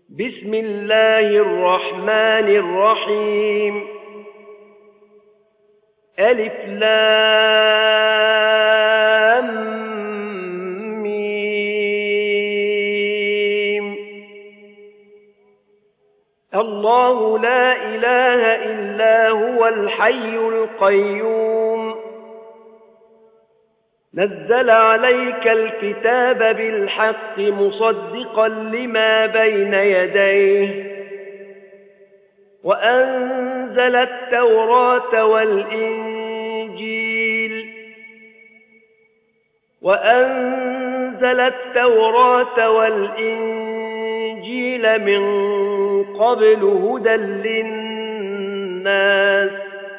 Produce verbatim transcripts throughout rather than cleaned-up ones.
بسم الله الرحمن الرحيم ألف لام ميم الله لا إله إلا هو الحي القيوم نزل عليك الكتاب بالحق مصدقا لما بين يديه وأنزل التوراة والإنجيل وأنزل التوراة والإنجيل من قبل هدى للناس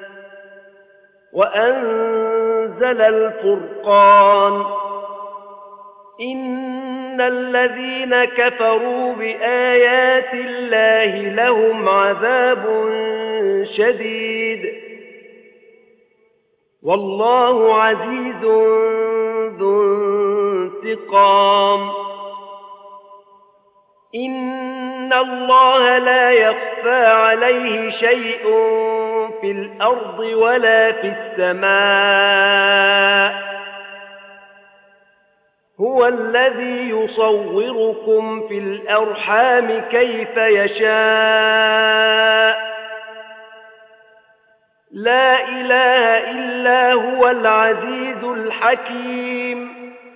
وأنزل الفرقان إن الذين كفروا بآيات الله لهم عذاب شديد والله عزيز ذو انتقام إن الله لا يخفى عليه شيء في الأرض ولا في السماء هو الذي يصوركم في الأرحام كيف يشاء لا إله إلا هو العزيز الحكيم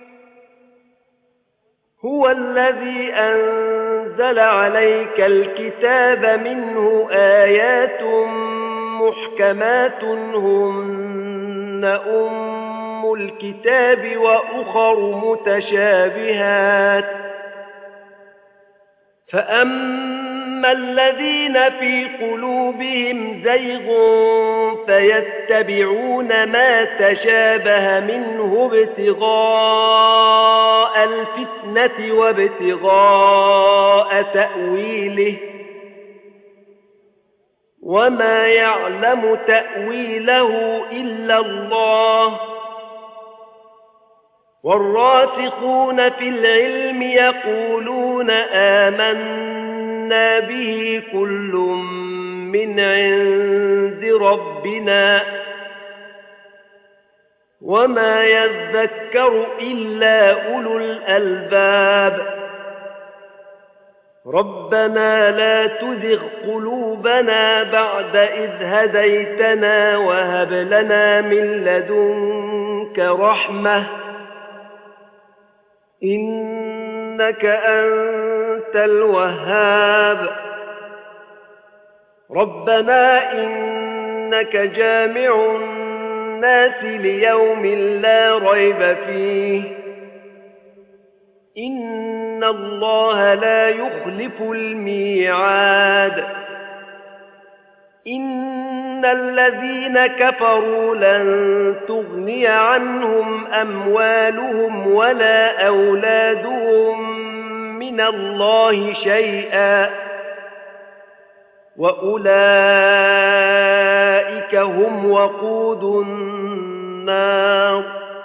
هو الذي أنزل عليك الكتاب منه آيات محكمات هن أم الكتاب وأخر متشابهات فأما الذين في قلوبهم زيغ فيتبعون ما تشابه منه ابتغاء الفتنة وابتغاء تأويله وما يعلم تأويله إلا الله والراسخون في العلم يقولون آمنا به كل من عند ربنا وما يذكر إلا أولو الألباب ربنا لا تزغ قلوبنا بعد إذ هديتنا وهب لنا من لدنك رحمة إنك أنت الوهاب ربنا إنك جامع الناس ليوم لا ريب فيه إن الله لا يخلف الميعاد إن الذين كفروا لن تغني عنهم أموالهم ولا أولادهم من الله شيئا وأولئك هم وقود النار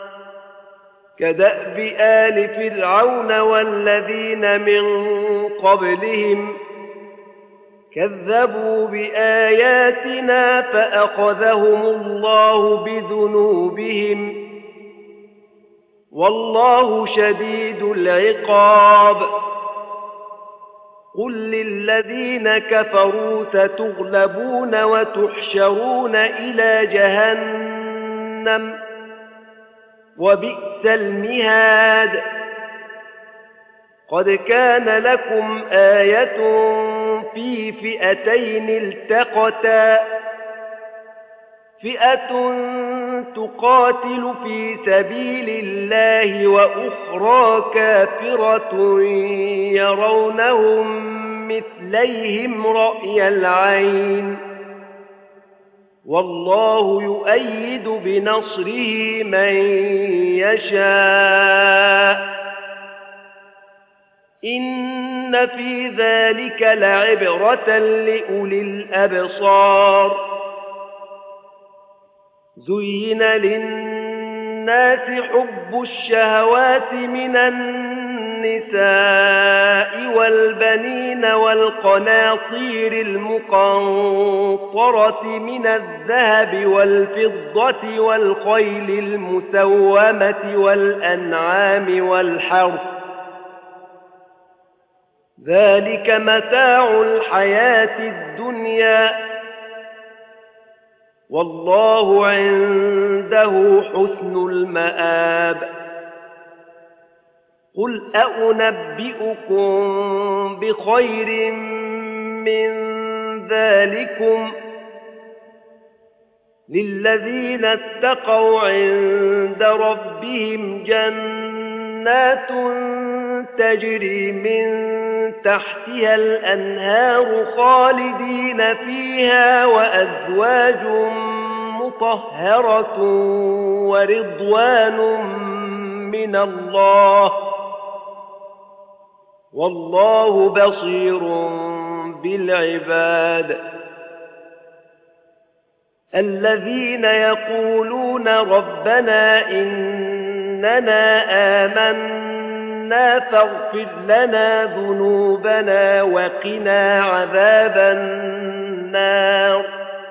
كدأب آل فرعون والذين من قبلهم كذبوا بآياتنا فأخذهم الله بذنوبهم والله شديد العقاب قل للذين كفروا ستغلبون وتحشرون إلى جهنم وبئس المهاد قد كان لكم آية في فئتين التقتا فئة تقاتل في سبيل الله وأخرى كافرة يرونهم مثليهم رأي العين والله يؤيد بنصره من يشاء إن في ذلك لعبرة لأولي الأبصار زين للناس حب الشهوات من الناس النساء والبنين والقناطير المقنطرة من الذهب والفضة والخيل المسومة والأنعام والحرث ذلك متاع الحياة الدنيا والله عنده حسن المآب قل أنبئكم بخير من ذلكم للذين اتقوا عند ربهم جنات تجري من تحتها الأنهار خالدين فيها وأزواج مطهرة ورضوان من الله والله بصير بالعباد الذين يقولون ربنا إننا آمنا فاغفر لنا ذنوبنا وقنا عذاب النار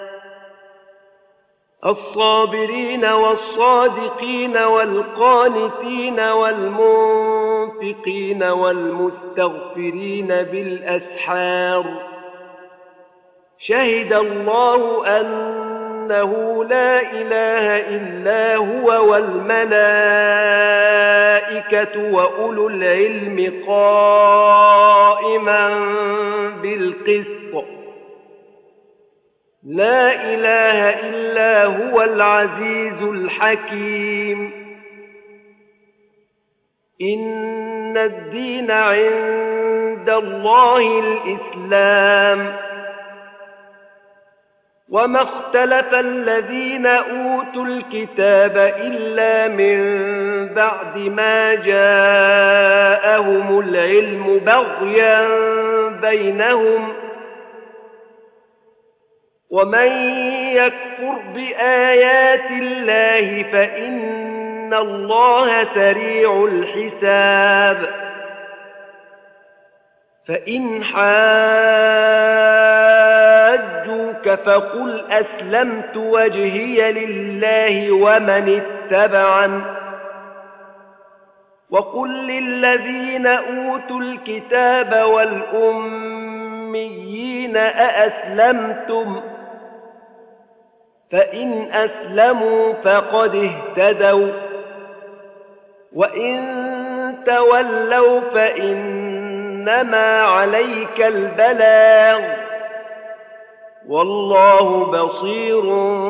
الصابرين والصادقين والقانتين والمنفقين والمستغفرين بالأسحار شهد الله أنه لا إله إلا هو والملائكة وأولو العلم قائما بالقسط لا إله إلا هو العزيز الحكيم إن الدين عند الله الإسلام وما اختلف الذين أوتوا الكتاب إلا من بعد ما جاءهم العلم بغيا بينهم ومن يكفر بآيات الله فإن الله سريع الحساب فإن حاجوك فقل أسلمت وجهي لله ومن اتبعن وقل للذين أوتوا الكتاب والأميين أأسلمتم فإن أسلموا فقد اهتدوا وإن تولوا فإنما عليك البلاغ والله بصير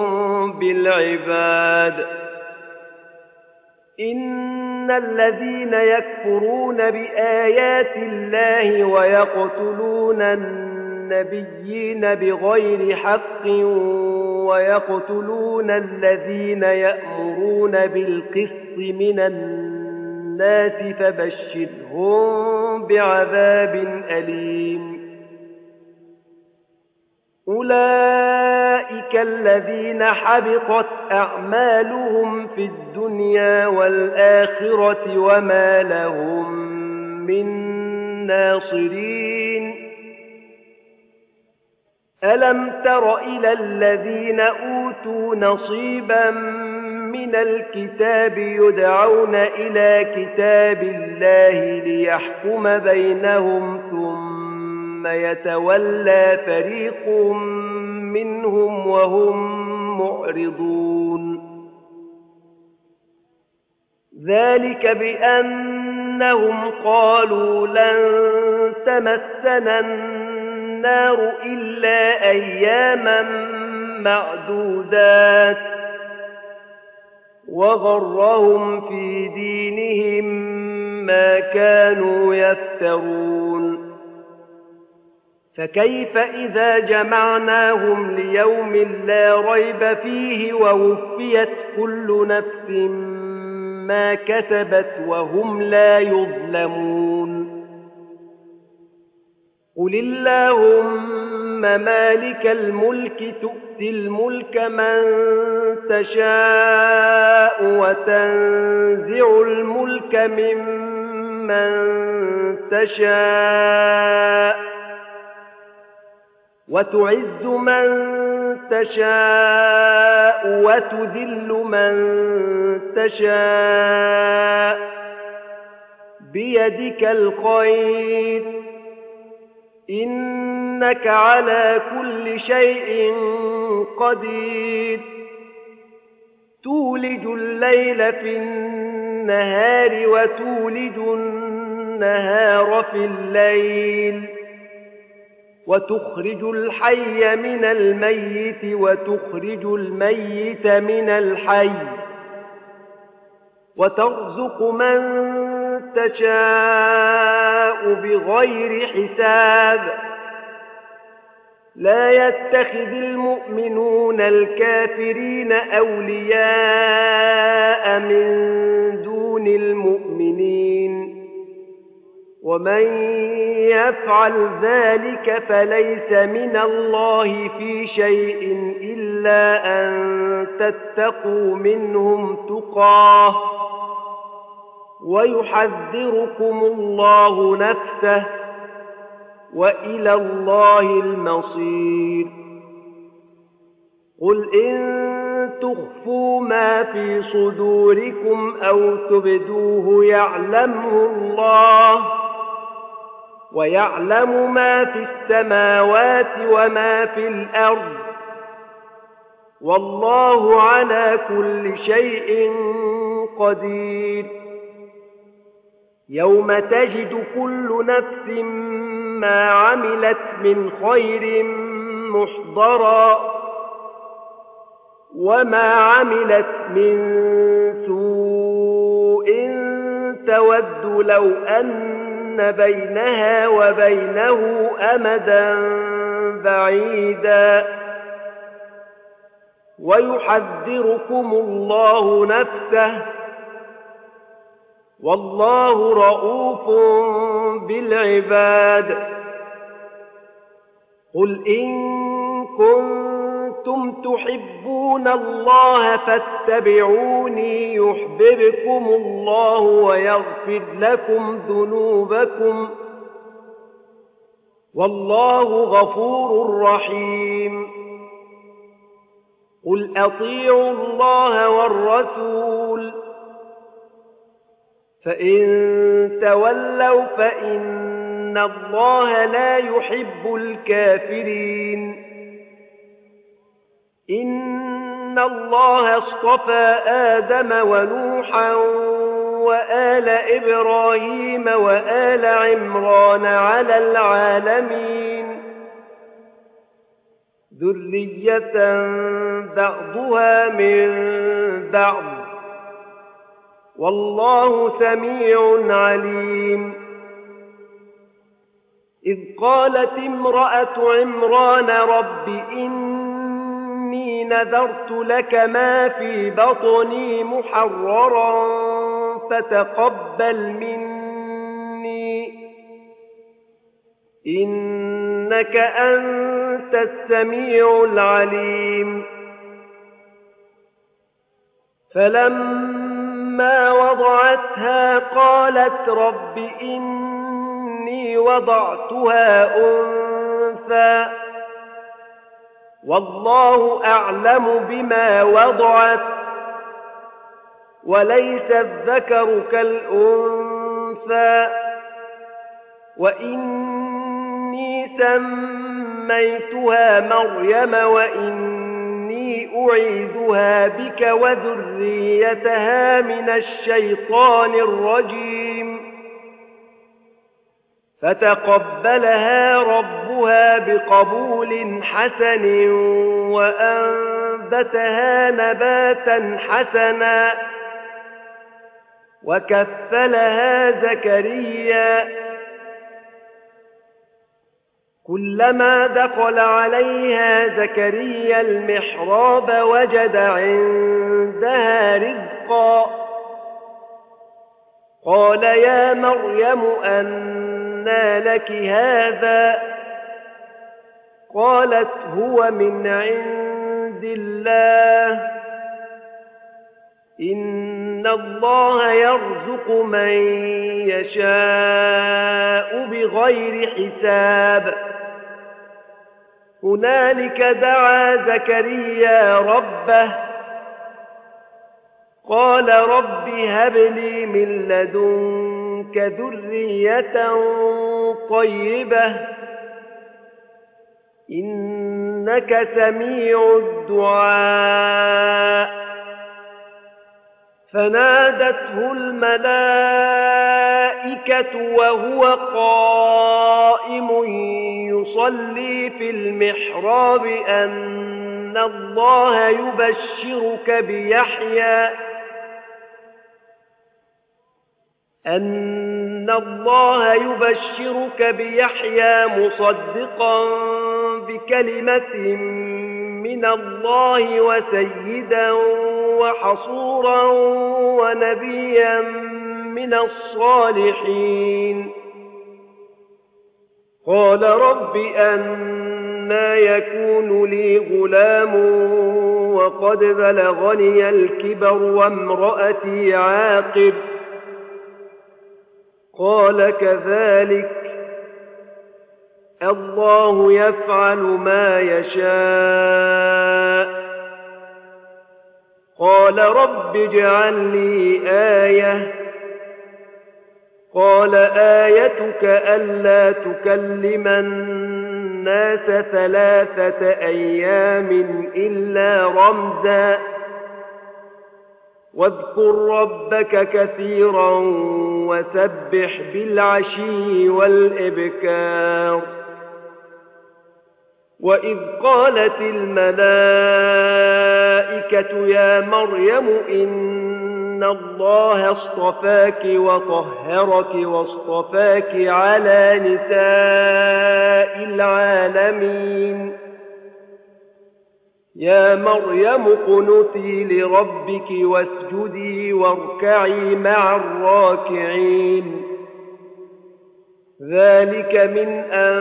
بالعباد إن الذين يكفرون بآيات الله ويقتلون النبيين بغير حق ويقتلون الذين يأمرون بالقسط من الناس فبشرهم بعذاب أليم أولئك الذين حبطت أعمالهم في الدنيا والآخرة وما لهم من ناصرين ألم تر إلى الذين أوتوا نصيبا من الكتاب يدعون إلى كتاب الله ليحكم بينهم ثم يتولى فريق منهم وهم معرضون ذلك بأنهم قالوا لن تمسنا النار إلا أياما معدودات وغرهم في دينهم ما كانوا يفترون فكيف إذا جمعناهم ليوم لا ريب فيه ووفيت كل نفس ما كسبت وهم لا يظلمون قل اللهم مالك الملك تؤتي الملك من تشاء وتنزع الملك ممن من تشاء وتعز من تشاء وتذل من تشاء بيدك الخير إنك على كل شيء قدير تولج الليل في النهار وتولج النهار في الليل وتخرج الحي من الميت وتخرج الميت من الحي وترزق من تشاء بغير حساب لا يتخذ المؤمنون الكافرين أولياء من دون المؤمنين ومن يفعل ذلك فليس من الله في شيء إلا أن تتقوا منهم تقاه ويحذركم الله نفسه وإلى الله المصير قل إن تخفوا ما في صدوركم أو تبدوه يعلمه الله ويعلم ما في السماوات وما في الأرض والله على كل شيء قدير يوم تجد كل نفس ما عملت من خير محضرا وما عملت من سوء تود لو أن بينها وبينه أمدا بعيدا ويحذركم الله نفسه والله رءوف بالعباد قل إن كنتم تحبون الله فاتبعوني يحببكم الله ويغفر لكم ذنوبكم والله غفور رحيم قل أطيعوا الله والرسول فإن تولوا فإن الله لا يحب الكافرين إن الله اصطفى آدم ونوحا وآل إبراهيم وآل عمران على العالمين ذرية بعضها من بعض والله سميع عليم إذ قالت امرأة عمران رب إني نذرت لك ما في بطني محررا فتقبل مني إنك أنت السميع العليم فلما وضعتها قالت رب إني وضعتها أنثى والله أعلم بما وضعت وليس الذكر كالأنثى وإني سميتها مريم وإني أعيذها بك وذريتها من الشيطان الرجيم فتقبلها ربها بقبول حسن وأنبتها نباتا حسنا وكفلها زكريا كلما دخل عليها زكريا المحراب وجد عندها رزقا قال يا مريم أنى لك هذا قالت هو من عند الله إن الله يرزق من يشاء بغير حساب هنالك دعا زكريا ربه قال رب هب لي من لدنك ذرية طيبة إنك سميع الدعاء فنادته الملائكة وهو قائم يصلي في المحراب أن الله يبشرك بيحيى أن الله يبشرك بيحيى مصدقا بكلمة من الله وسيدا وحصورا ونبيا من الصالحين قال رب أنى يكون لي غلام وقد بلغني الكبر وامرأتي عاقر قال كذلك الله يفعل ما يشاء قال رب اجعل لي آية قال آيتك ألا تكلم الناس ثلاثة أيام إلا رمزا واذكر ربك كثيرا وسبح بالعشي والإبكار وإذ قالت الملائكة يا مريم إن الله اصطفاك وطهرك واصطفاك على نساء العالمين يا مريم اقنتي لربك واسجدي واركعي مع الراكعين ذلك من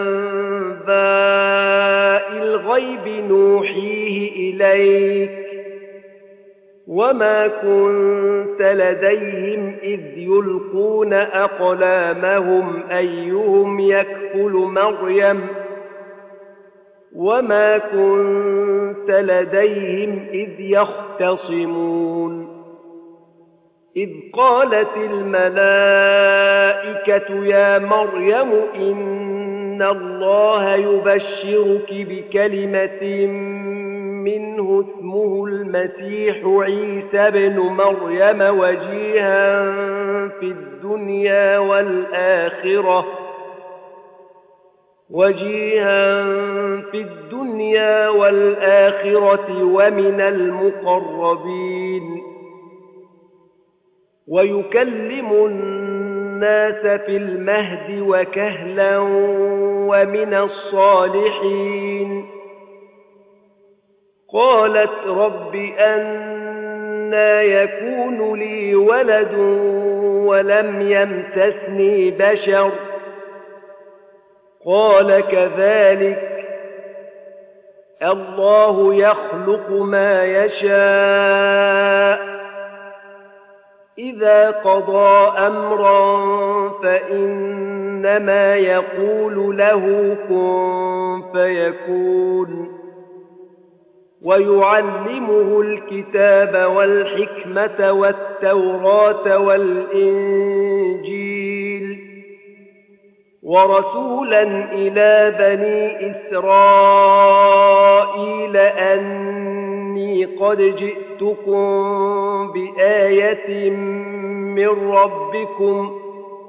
أنباء الغيب نوحيه إليك وما كنت لديهم إذ يلقون أقلامهم أيهم يكفل مريم وما كنت لديهم إذ يختصمون إذ قالت الملائكة يا مريم إن الله يبشرك بكلمة منه اسمه المسيح عيسى بن مريم وجيها في الدنيا والآخرة وجيها في الدنيا والآخرة ومن المقربين ويكلم الناس في المهد وكهلا ومن الصالحين قالت رب أنى يكون لي ولد ولم يمسسني بشر قال كذلك الله يخلق ما يشاء إذا قضى أمرا فإنما يقول له كن فيكون ويعلمه الكتاب والحكمة والتوراة والإنجيل ورسولا إلى بني إسرائيل أني قد جئتكم بآية من ربكم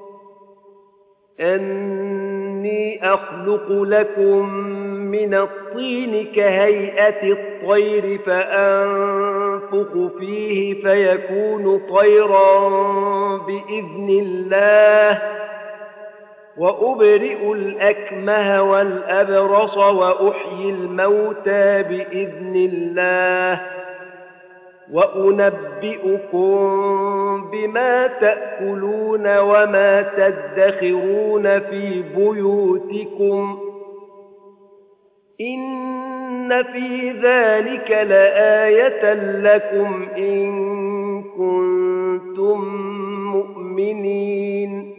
أني أخلق لكم من الطين كهيئة الطير فأنفخ فيه فيكون طيرا بإذن الله وأبرئ الأكمه والأبرص وأحيي الموتى بإذن الله وأنبئكم بما تأكلون وما تدخرون في بيوتكم إن في ذلك لآية لكم إن كنتم مؤمنين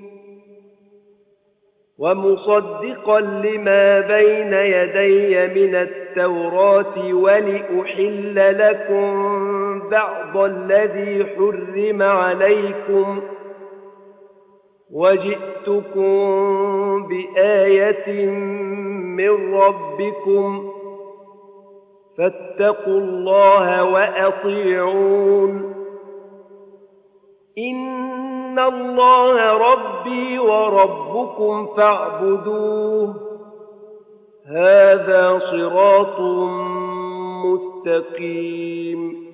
ومصدقا لما بين يدي من التوراة ولأحل لكم بعض الذي حرم عليكم وجئتكم بآية من ربكم فاتقوا الله وأطيعون إن الله ربي وربكم فاعبدوه هذا صراط مستقيم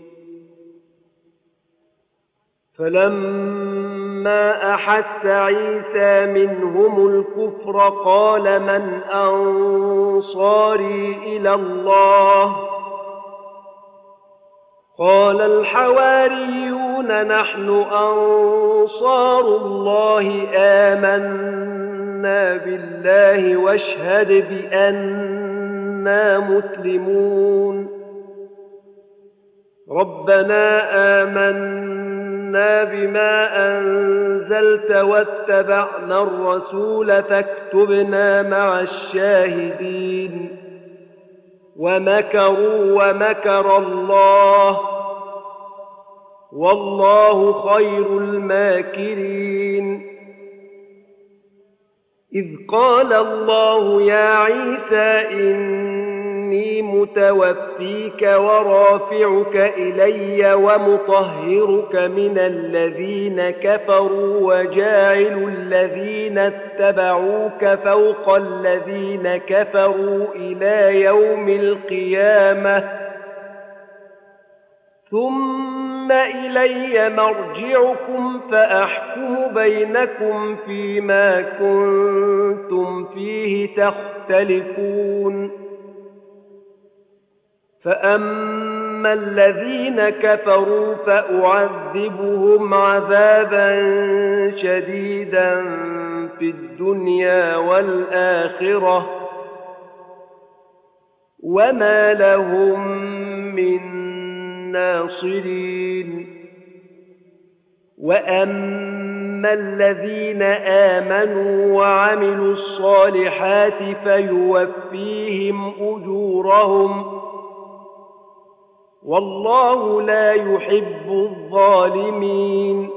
فلما أحس عيسى منهم الكفر قال من أنصاري إلى الله قال الحواريون نحن أنصار الله آمنا بالله واشهد بأننا مسلمون ربنا آمنا بما أنزلت واتبعنا الرسول فاكتبنا مع الشاهدين ومكروا ومكر الله والله خير الماكرين إذ قال الله يا عيسى إني متوفيك ورافعك إلي ومطهرك من الذين كفروا وجاعل الذين اتبعوك فوق الذين كفروا إلى يوم القيامة ثم إلي مرجعكم فأحكم بينكم فيما كنتم فيه تختلفون فأما الذين كفروا فأعذبهم عذابا شديدا في الدنيا والآخرة وما لهم من ناصرين وأما الذين آمنوا وعملوا الصالحات فيوفيهم أجورهم والله لا يحب الظالمين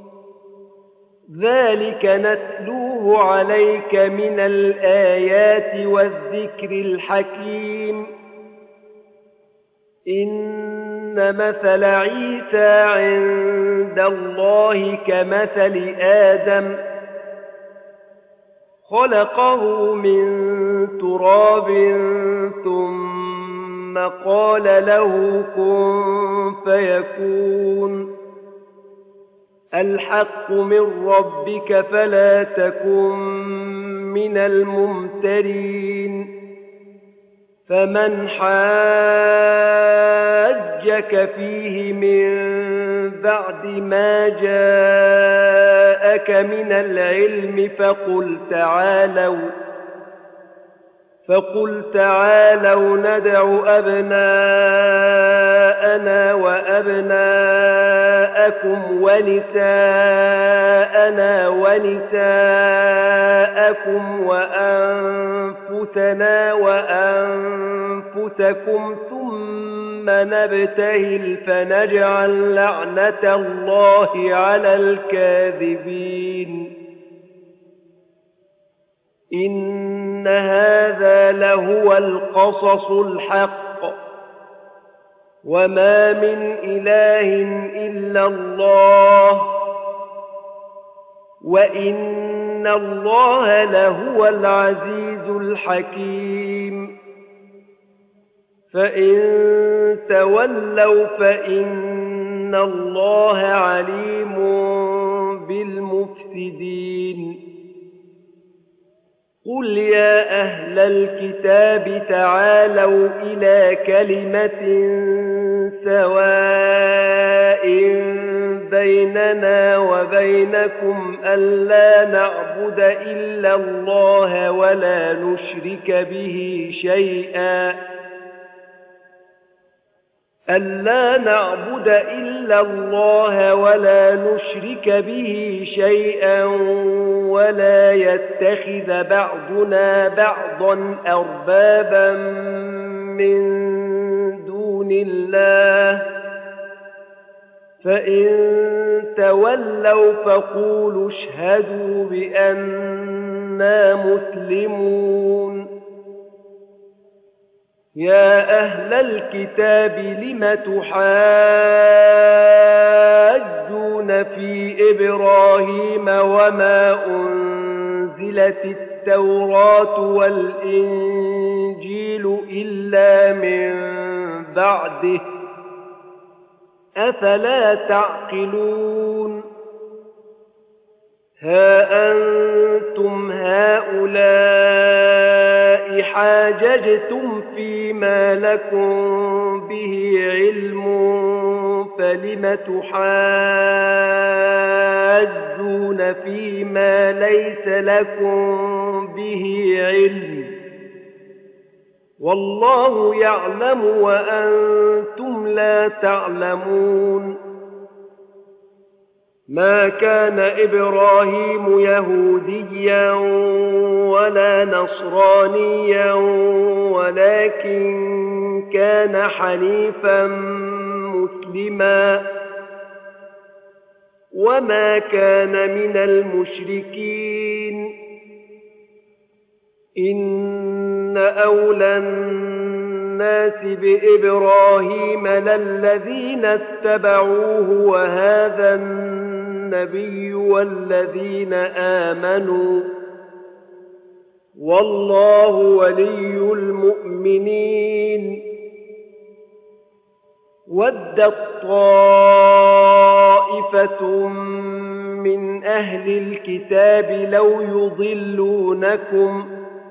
ذلك نتلوه عليك من الآيات والذكر الحكيم إن مثل عيسى عند الله كمثل آدم خلقه من تراب ثم قال له كن فيكون الحق من ربك فلا تكن من الممترين فمن حاجك فيه من بعد ما جاءك من العلم فقل تعالوا فقل تعالوا ندع أبناءنا وأبناءكم ونساءنا ونساءكم وأنفسنا وأنفسكم ثم نبتهل فنجعل لعنة الله على الكاذبين إن هذا لهو القصص الحق وما من إله إلا الله وإن الله لهو العزيز الحكيم فإن تولوا فإن الله عليم بالمفسدين قل يا أهل الكتاب تعالوا إلى كلمة سواء بيننا وبينكم ألا نعبد إلا الله ولا نشرك به شيئا أَلَّا نَعْبُدَ إِلَّا اللَّهَ وَلَا نُشْرِكَ بِهِ شَيْئًا وَلَا يَتَّخِذَ بَعْضُنَا بَعْضًا أَرْبَابًا مِّن دُونِ اللَّهِ فَإِن تَوَلَّوْا فَقُولُوا اشْهَدُوا بِأَنَّا مُسْلِمُونَ يَا أَهْلَ الْكِتَابِ لِمَ تُحَاجُّونَ فِي إِبْرَاهِيمَ وَمَا أُنزِلَتِ التَّوْرَاةُ وَالْإِنجِيلُ إِلَّا مِن بَعْدِهِ أَفَلَا تَعْقِلُونَ هَا أَنتُمْ هَؤُلَاءِ حَاجَجْتُمْ فِيمَا لَكُمْ بِهِ عِلْمٌ فَلِمَ تُحَاجُّونَ فِيمَا لَيْسَ لَكُمْ بِهِ عِلْمٌ وَاللَّهُ يَعْلَمُ وَأَنتُمْ لَا تَعْلَمُونَ مَا كَانَ إِبْرَاهِيمُ يَهُودِيًّا وَلَا نَصْرَانِيًّا وَلَكِن كَانَ حَنِيفًا مُسْلِمًا وَمَا كَانَ مِنَ الْمُشْرِكِينَ إِنَّ أَوْلَى النَّاسِ بِإِبْرَاهِيمَ لَلَّذِينَ اتَّبَعُوهُ وَهَذَا النَّبِيُّ وَالَّذِينَ آمَنُوا وَاللَّهُ وَلِيُّ الْمُؤْمِنِينَ وَدَّتْ طَائِفَةٌ مِّنْ أَهْلِ الْكِتَابِ لَوْ يُضِلُّونَكُمْ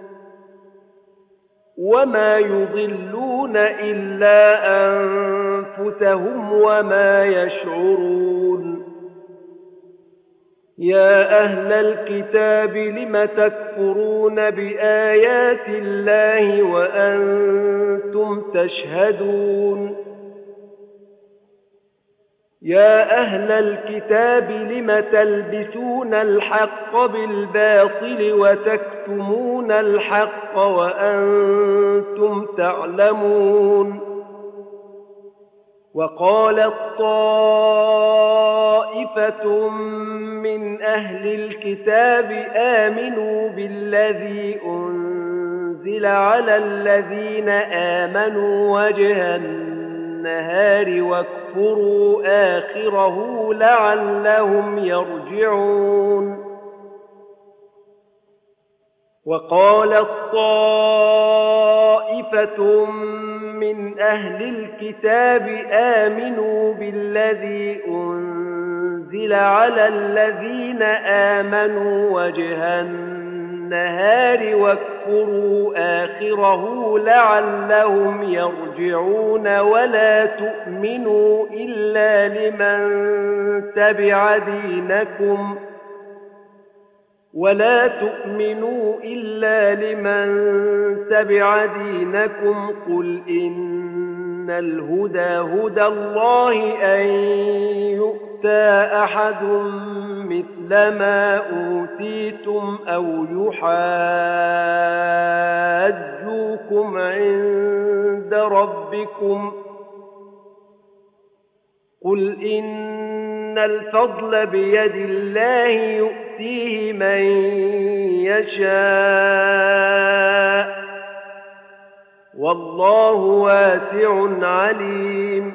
وَمَا يُضِلُّونَ إِلَّا أَنفُسَهُمْ وَمَا يَشْعُرُونَ يَا أَهْلَ الْكِتَابِ لِمَ تَكْفُرُونَ بِآيَاتِ اللَّهِ وَأَنتُمْ تَشْهَدُونَ يَا أَهْلَ الْكِتَابِ لِمَ تَلْبِسُونَ الْحَقَّ بِالْبَاطِلِ وَتَكْتُمُونَ الْحَقَّ وَأَنتُمْ تَعْلَمُونَ وَقَالَتْ طَائِفَةٌ مِّنْ أَهْلِ الْكِتَابِ آمِنُوا بِالَّذِي أُنزِلَ عَلَى الَّذِينَ آمَنُوا وَجْهَ النَّهَارِ وَاكْفُرُوا آخِرَهُ لَعَلَّهُمْ يَرْجِعُونَ وَقَالَتْ طَائِفَةٌ مِّنْ أَهْلِ الْكِتَابِ آمِنُوا بِالَّذِي أُنزِلَ عَلَى الَّذِينَ آمَنُوا وَجْهَ النَّهَارِ وَاكْفُرُوا آخِرَهُ لَعَلَّهُمْ يَرْجِعُونَ وَلَا تُؤْمِنُوا إِلَّا لِمَن تَبِعَ دِينَكُمْ ولا تؤمنوا إلا لمن تبع دينكم قل إن الهدى هدى الله أن يؤتى أحد مثل ما أوتيتم أو يحاجوكم عند ربكم قل إن الفضل بيد الله يؤتيه من يشاء والله واسع عليم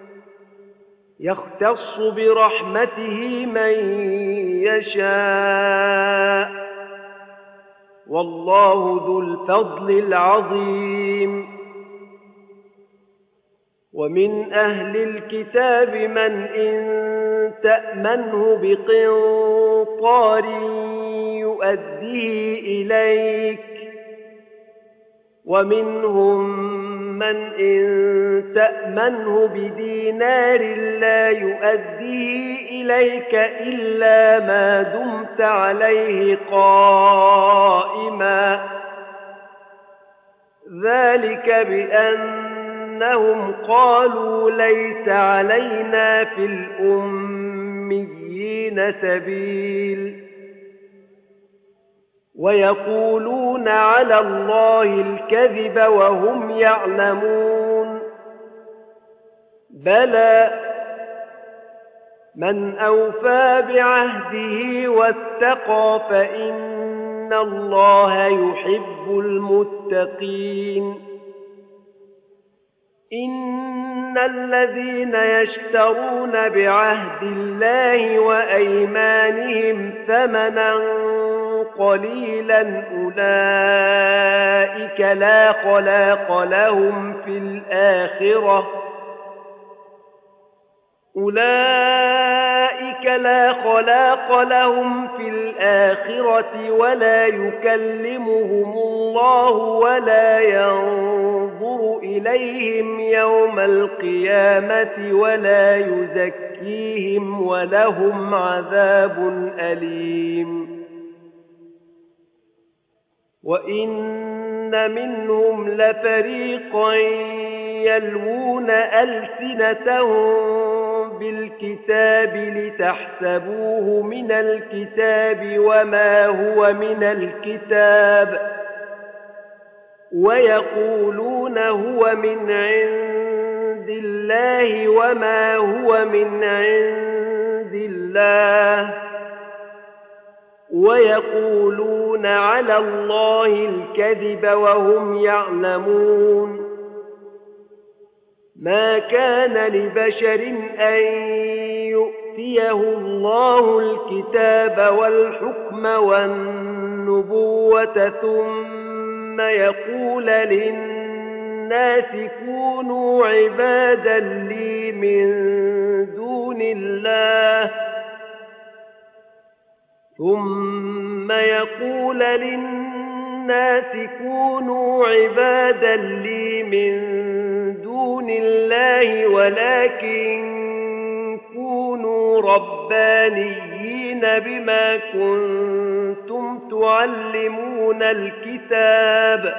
يختص برحمته من يشاء والله ذو الفضل العظيم ومن أهل الكتاب من إن تأمنه بقنطار يؤديه إليك ومنهم من إن تأمنه بدينار لا يؤديه إليك إلا ما دمت عليه قائما ذلك بأن أنهم قالوا ليس علينا في الأميين سبيل ويقولون على الله الكذب وهم يعلمون بلى من أوفى بعهده واتقى فإن الله يحب المتقين إن الذين يشترون بعهد الله وأيمانهم ثمنا قليلا أولئك لا خلاق لهم في الآخرة أولئك لا خلاق لهم في الآخرة ولا يكلمهم الله ولا ينظر إليهم يوم القيامة ولا يزكيهم ولهم عذاب أليم وإن منهم لفريقا يلوون ألسنتهم بالكتاب لتحسبوه من الكتاب وما هو من الكتاب ويقولون هو من عند الله وما هو من عند الله ويقولون على الله الكذب وهم يعلمون ما كان لبشر أن يؤتيه الله الكتاب والحكم والنبوة ثم يقول للناس كونوا عبادا لي من دون الله ثم يقول للناس كونوا عبادا لي من دون الله ولكن كونوا ربانيين بما كنتم تعلمون الكتاب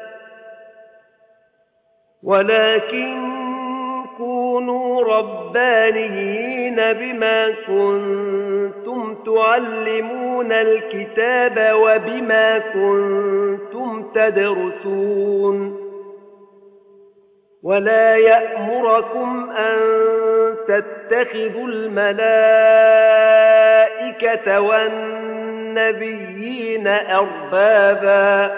ولكن كونوا ربانيين بما كنتم تعلمون الكتاب وبما كنتم تدرسون ولا يأمركم أن تتخذوا الملائكة والنبيين أربابا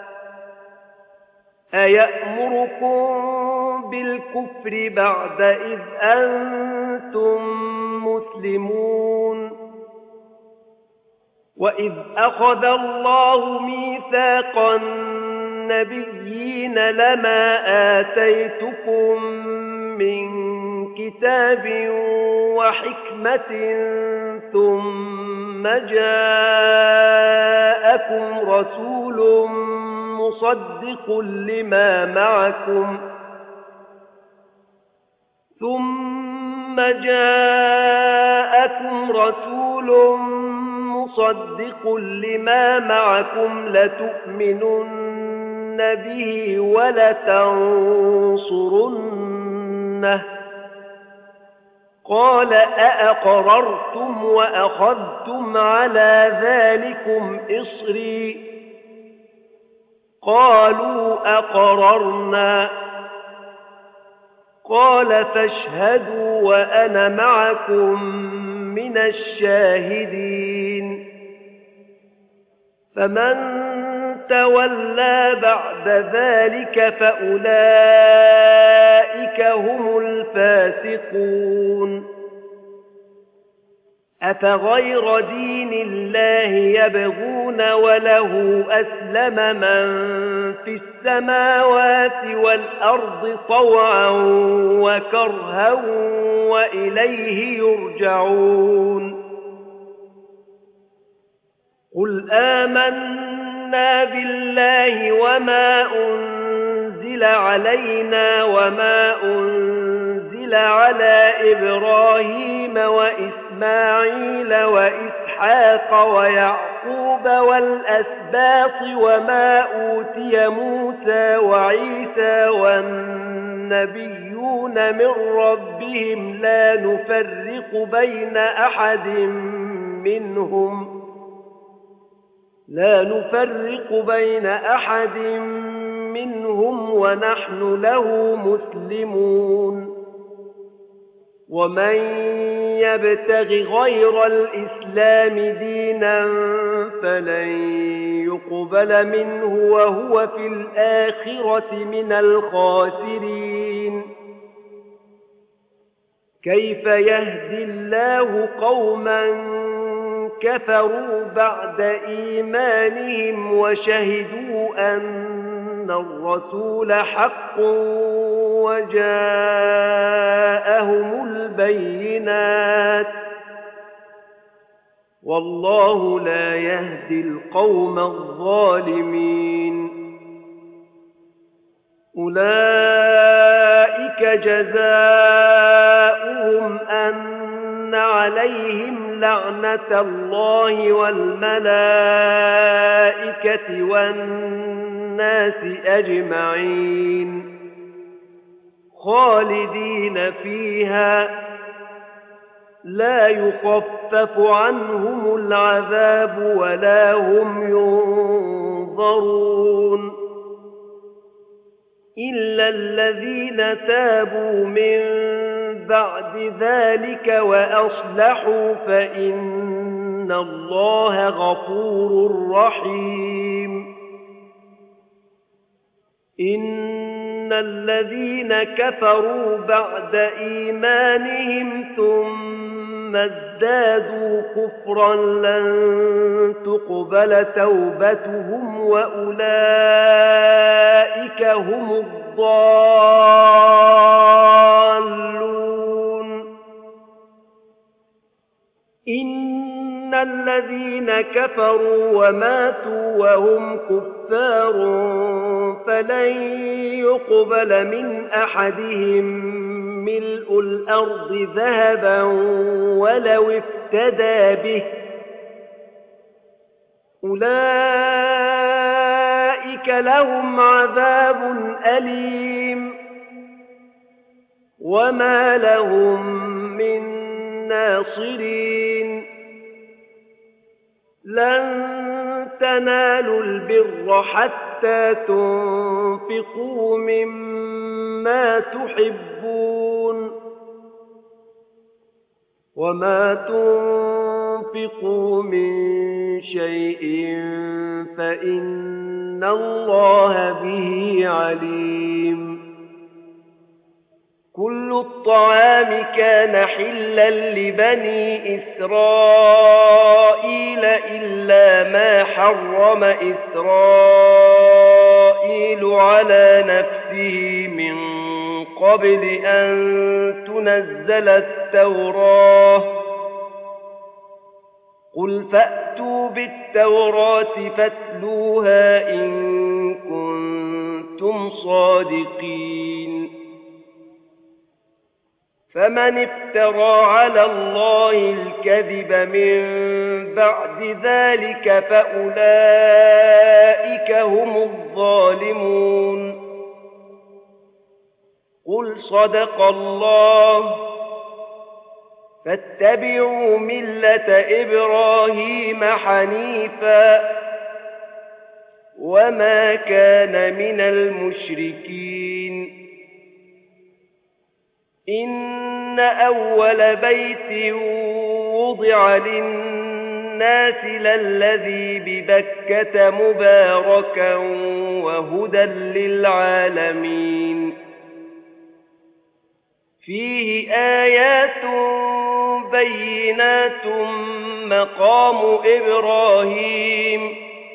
أيأمركم بالكفر بعد إذ أنتم مسلمون وإذ أخذ الله ميثاق النبيين لما آتيتكم من كتاب وحكمة ثم جاءكم رسول مصدق لما معكم ثم جاءكم رسول مصدق لما معكم لتؤمنن به ولتنصرنه قال أأقررتم وأخذتم على ذلكم إصري قالوا أقررنا قال فاشهدوا وأنا معكم من الشاهدين فمن تولى بعد ذلك فأولئك هم الفاسقون أفغير دين الله يبغون وله أسلم من في السماوات والأرض طوعا وكرها وإليه يرجعون قل آمنا بالله وما أنزل علينا وما أنزل على إبراهيم وإسماعيل وإسحاق ويعقوب والأسباط وما أوتي موسى وعيسى والنبيون النبيون من ربهم لا نفرق بين أحد منهم لا نفرق بين أحد منهم ونحن له مسلمون ومن يبتغ غير الإسلام دينا فلن يقبل منه وهو في الآخرة من الخاسرين كيف يهدي الله قوما كفروا بعد إيمانهم وشهدوا أن الرسول حق وجاءهم البينات والله لا يهدي القوم الظالمين أولئك جزاؤهم أن عليهم لعنة الله والملائكة والناس أجمعين خالدين فيها لا يخفف عنهم العذاب ولا هم ينظرون إلا الذين تابوا من بعد ذلك وأصلحوا فإن الله غفور رحيم إن الذين كفروا بعد إيمانهم ثم ازدادوا كفرا لن تقبل توبتهم وأولئك هم الضالون إن الذين كفروا وماتوا وهم كفار فلن يقبل من أحدهم ملء الأرض ذهبا ولو افتدى به أولئك لهم عذاب أليم وما لهم من ناصرين لن تنالوا البر حتى تنفقوا مما تحبون وما تنفقوا من شيء فإن الله به عليم كل الطعام كان حلا لبني إسرائيل إلا ما حرم إسرائيل على نفسه من قبل أن تنزل التوراة قل فأتوا بالتوراة فاتلوها إن كنتم صادقين فمن افترى على الله الكذب من بعد ذلك فأولئك هم الظالمون قل صدق الله فاتبعوا ملة إبراهيم حنيفا وما كان من المشركين إن أول بيت وضع للناس للذي ببكة مباركا وهدى للعالمين فيه آيات بينات مقام إبراهيم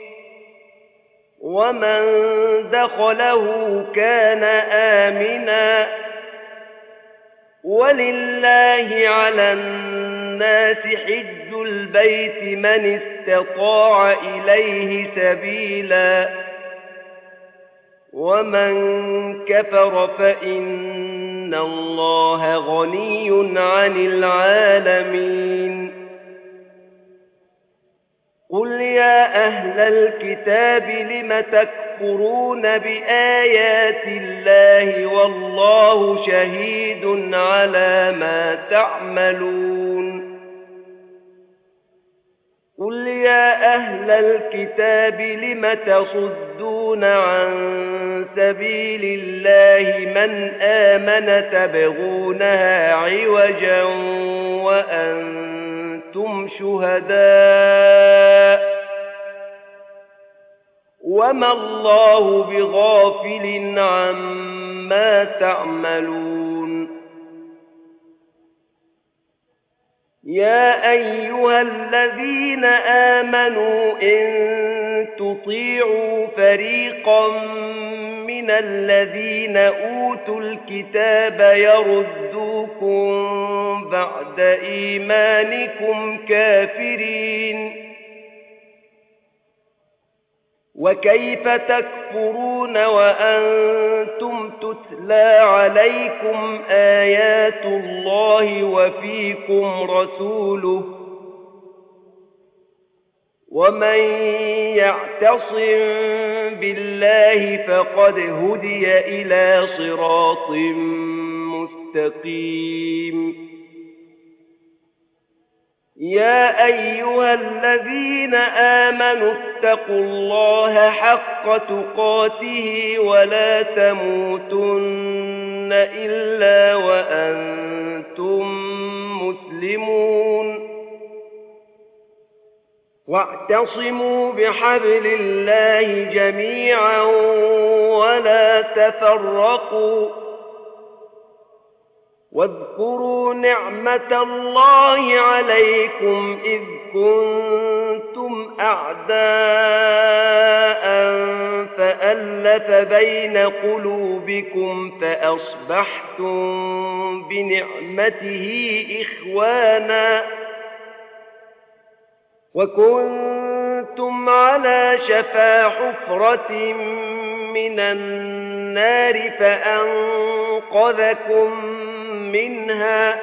ومن دخله كان آمنا ولله على الناس حج البيت من استطاع إليه سبيلا ومن كفر فإن الله غني عن العالمين قل يا أهل الكتاب لم تكفرون بآيات الله والله شهيد على ما تعملون قل يا أهل الكتاب لم تصدون عن سبيل الله من آمن تبغونها عوجا وأنتم شهداء وما الله بغافل عما تعملون يا أيها الذين آمنوا إن تطيعوا فريقا من الذين أوتوا الكتاب يردوكم بعد إيمانكم كافرين وكيف تكفرون وأنتم تتلى عليكم آيات الله وفيكم رسوله ومن يعتصم بالله فقد هدي إلى صراط مستقيم يا أيها الذين آمنوا اتقوا الله حق تقاته ولا تموتن إلا وأنتم مسلمون واعتصموا بحبل الله جميعا ولا تفرقوا واذكروا نعمة الله عليكم إذ كنتم أعداء فألف بين قلوبكم فأصبحتم بنعمته إخوانا وكنتم على شفا حفرة من النار فأنقذكم منها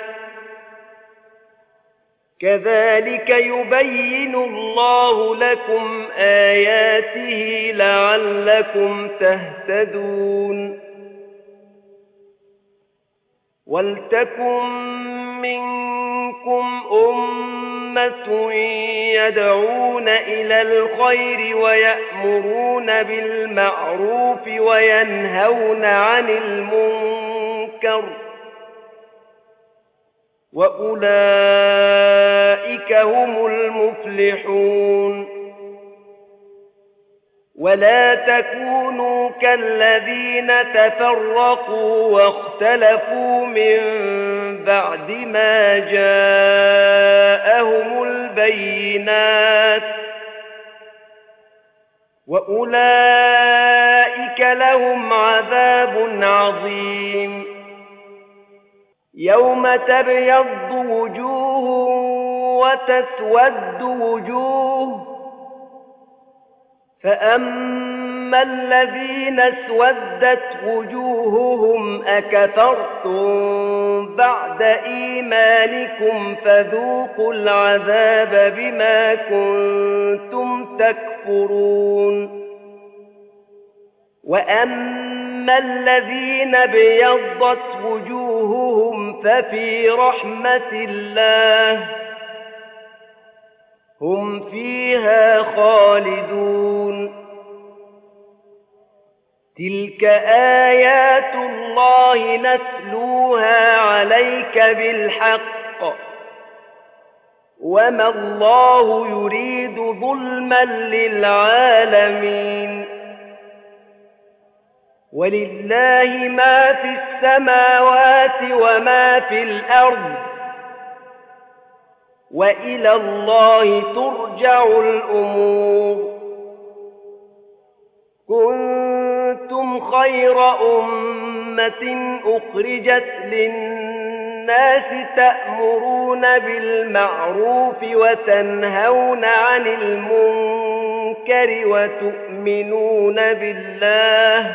كذلك يبين الله لكم آياته لعلكم تهتدون ولتكن منكم أمة يدعون إلى الخير ويأمرون بالمعروف وينهون عن المنكر وأولئك هم المفلحون ولا تكونوا كالذين تفرقوا واختلفوا من بعد ما جاءهم البينات وأولئك لهم عذاب عظيم يوم تبيض وجوه وتسود وجوه فأما الذين اسودت وجوههم أكفرتم بعد إيمانكم فذوقوا العذاب بما كنتم تكفرون وأما الذين بيضت وجوههم ففي رحمة الله هم فيها خالدون تلك آيات الله نتلوها عليك بالحق وما الله يريد ظلما للعالمين ولله ما في السماوات وما في الأرض وإلى الله ترجع الأمور كنتم خير أمة أخرجت للناس تأمرون بالمعروف وتنهون عن المنكر وتؤمنون بالله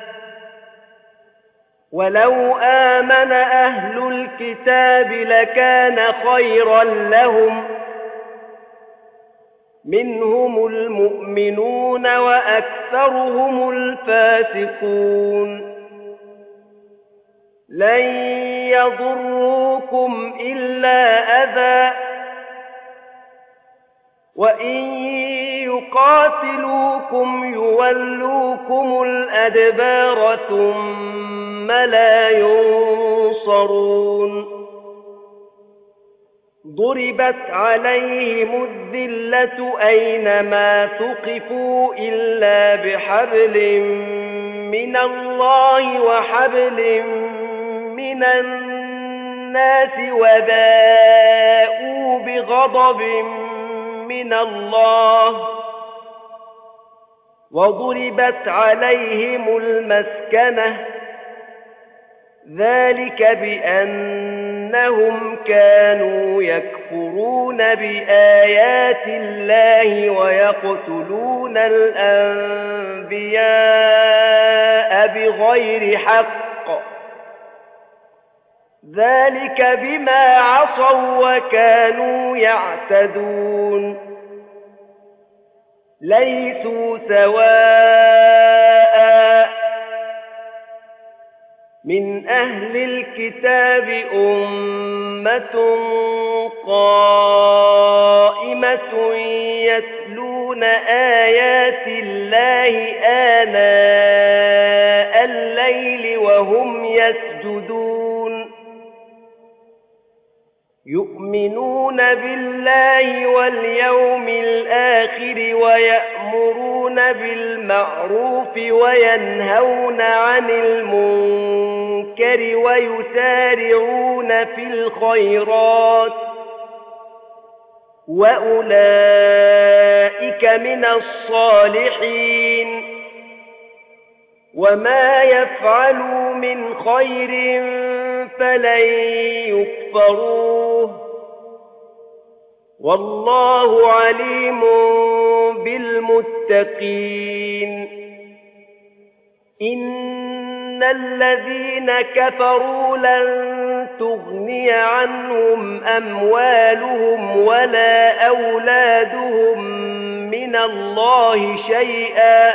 ولو آمن أهل الكتاب لكان خيرا لهم منهم المؤمنون وأكثرهم الفاسقون لن يضروكم إلا أذى وإن يقاتلوكم يولوكم الأدبار ثم لا ينصرون ضربت عليهم الذلة أينما ثقفوا إلا بحبل من الله وحبل من الناس وباءوا بغضب من الله وضربت عليهم المسكنة ذلك بأنهم كانوا يكفرون بآيات الله ويقتلون الأنبياء بغير حق ذلك بما عصوا وكانوا يعتدون ليسوا سواء من أهل الكتاب أمة قائمة يتلون آيات الله آناء الليل وهم يسجدون يؤمنون بالله واليوم الآخر ويأمرون بالمعروف وينهون عن المنكر ويسارعون في الخيرات وأولئك من الصالحين وما يفعلوا من خير فلن يكفروه والله عليم بالمتقين إن الذين كفروا لن تغني عنهم أموالهم ولا أولادهم من الله شيئا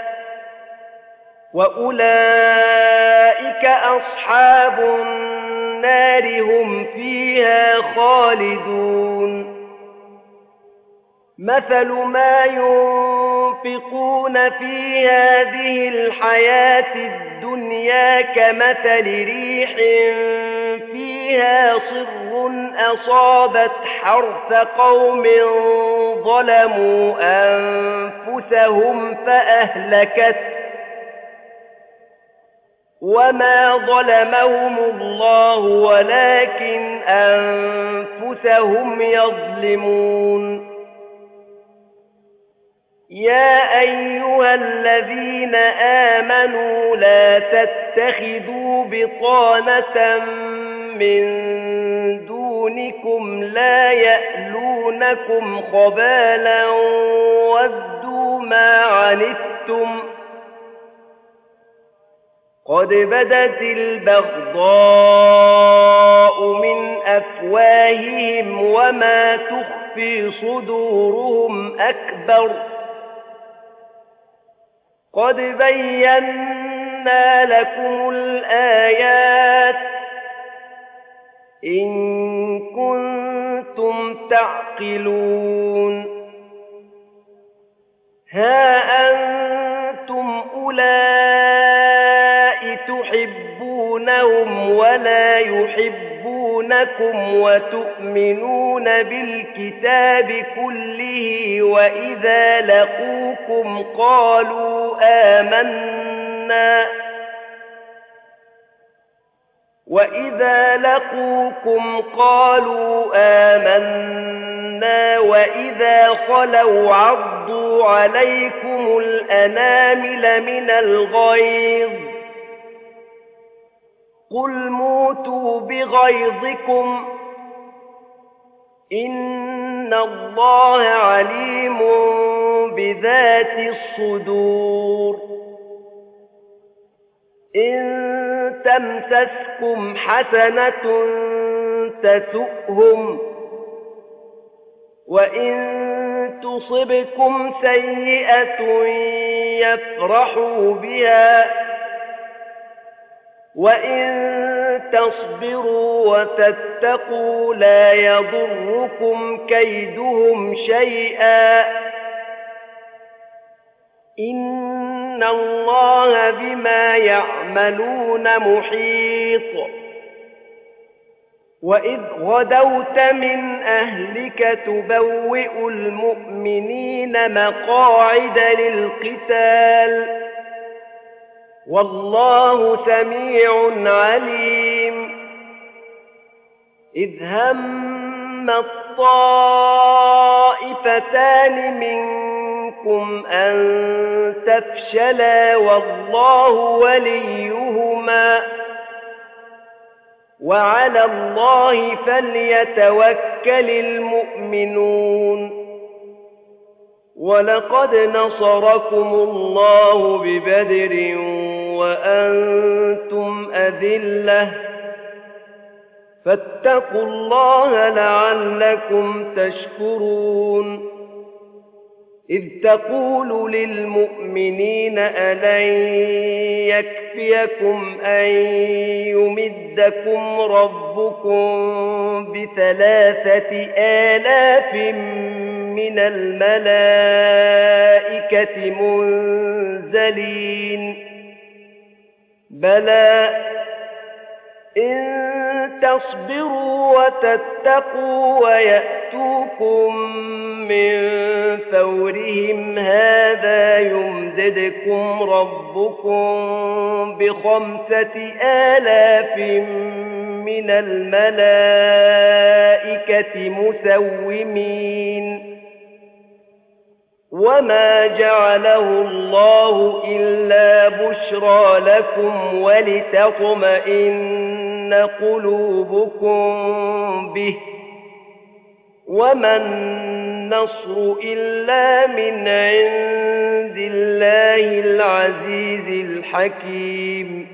وأولئك أصحاب النار هم فيها خالدون مثل ما ينفقون في هذه الحياة الدنيا كمثل ريح فيها صر أصابت حرث قوم ظلموا أنفسهم فأهلكته وما ظلمهم الله ولكن أنفسهم يظلمون يا أيها الذين آمنوا لا تتخذوا بطانة من دونكم لا يألونكم خبالا ودوا ما عنتم قد بدت البغضاء من أفواههم وما تخفي صدورهم أكبر قد بينا لكم الآيات إن كنتم تعقلون ها أنتم أولئك تحبونهم ولا يحبونكم وتؤمنون بالكتاب كله وإذا لقوكم قالوا آمنا وإذا لقوكم قالوا آمنا وإذا خلوا عضوا عليكم الأنامل من الغيظ قل موتوا بغيظكم إن الله عليم بذات الصدور إن تمسسكم حسنة تسؤهم وإن تصبكم سيئة يفرحوا بها وإن تصبروا وتتقوا لا يضركم كيدهم شيئا إن الله بما يعملون محيط. وإذ غدوت من أهلك تبوئ المؤمنين مقاعد للقتال والله سميع عليم. إذ هم الطائفتان منكم أن تفشلا والله وليهما وعلى الله فليتوكل المؤمنون. ولقد نصركم الله ببدر وأنتم أذلة فاتقوا الله لعلكم تشكرون. إذ تقول للمؤمنين ألن يكفيكم أن يمدكم ربكم بثلاثة آلاف من الملائكة منزلين بلى إن تصبروا وتتقوا ويأتوكم من فورهم هذا يمددكم ربكم بخمسة آلاف من الملائكة مسومين. وما جعله الله إلا بشرى لكم ولتطمئن قلوبكم به وما النصر إلا من عند الله العزيز الحكيم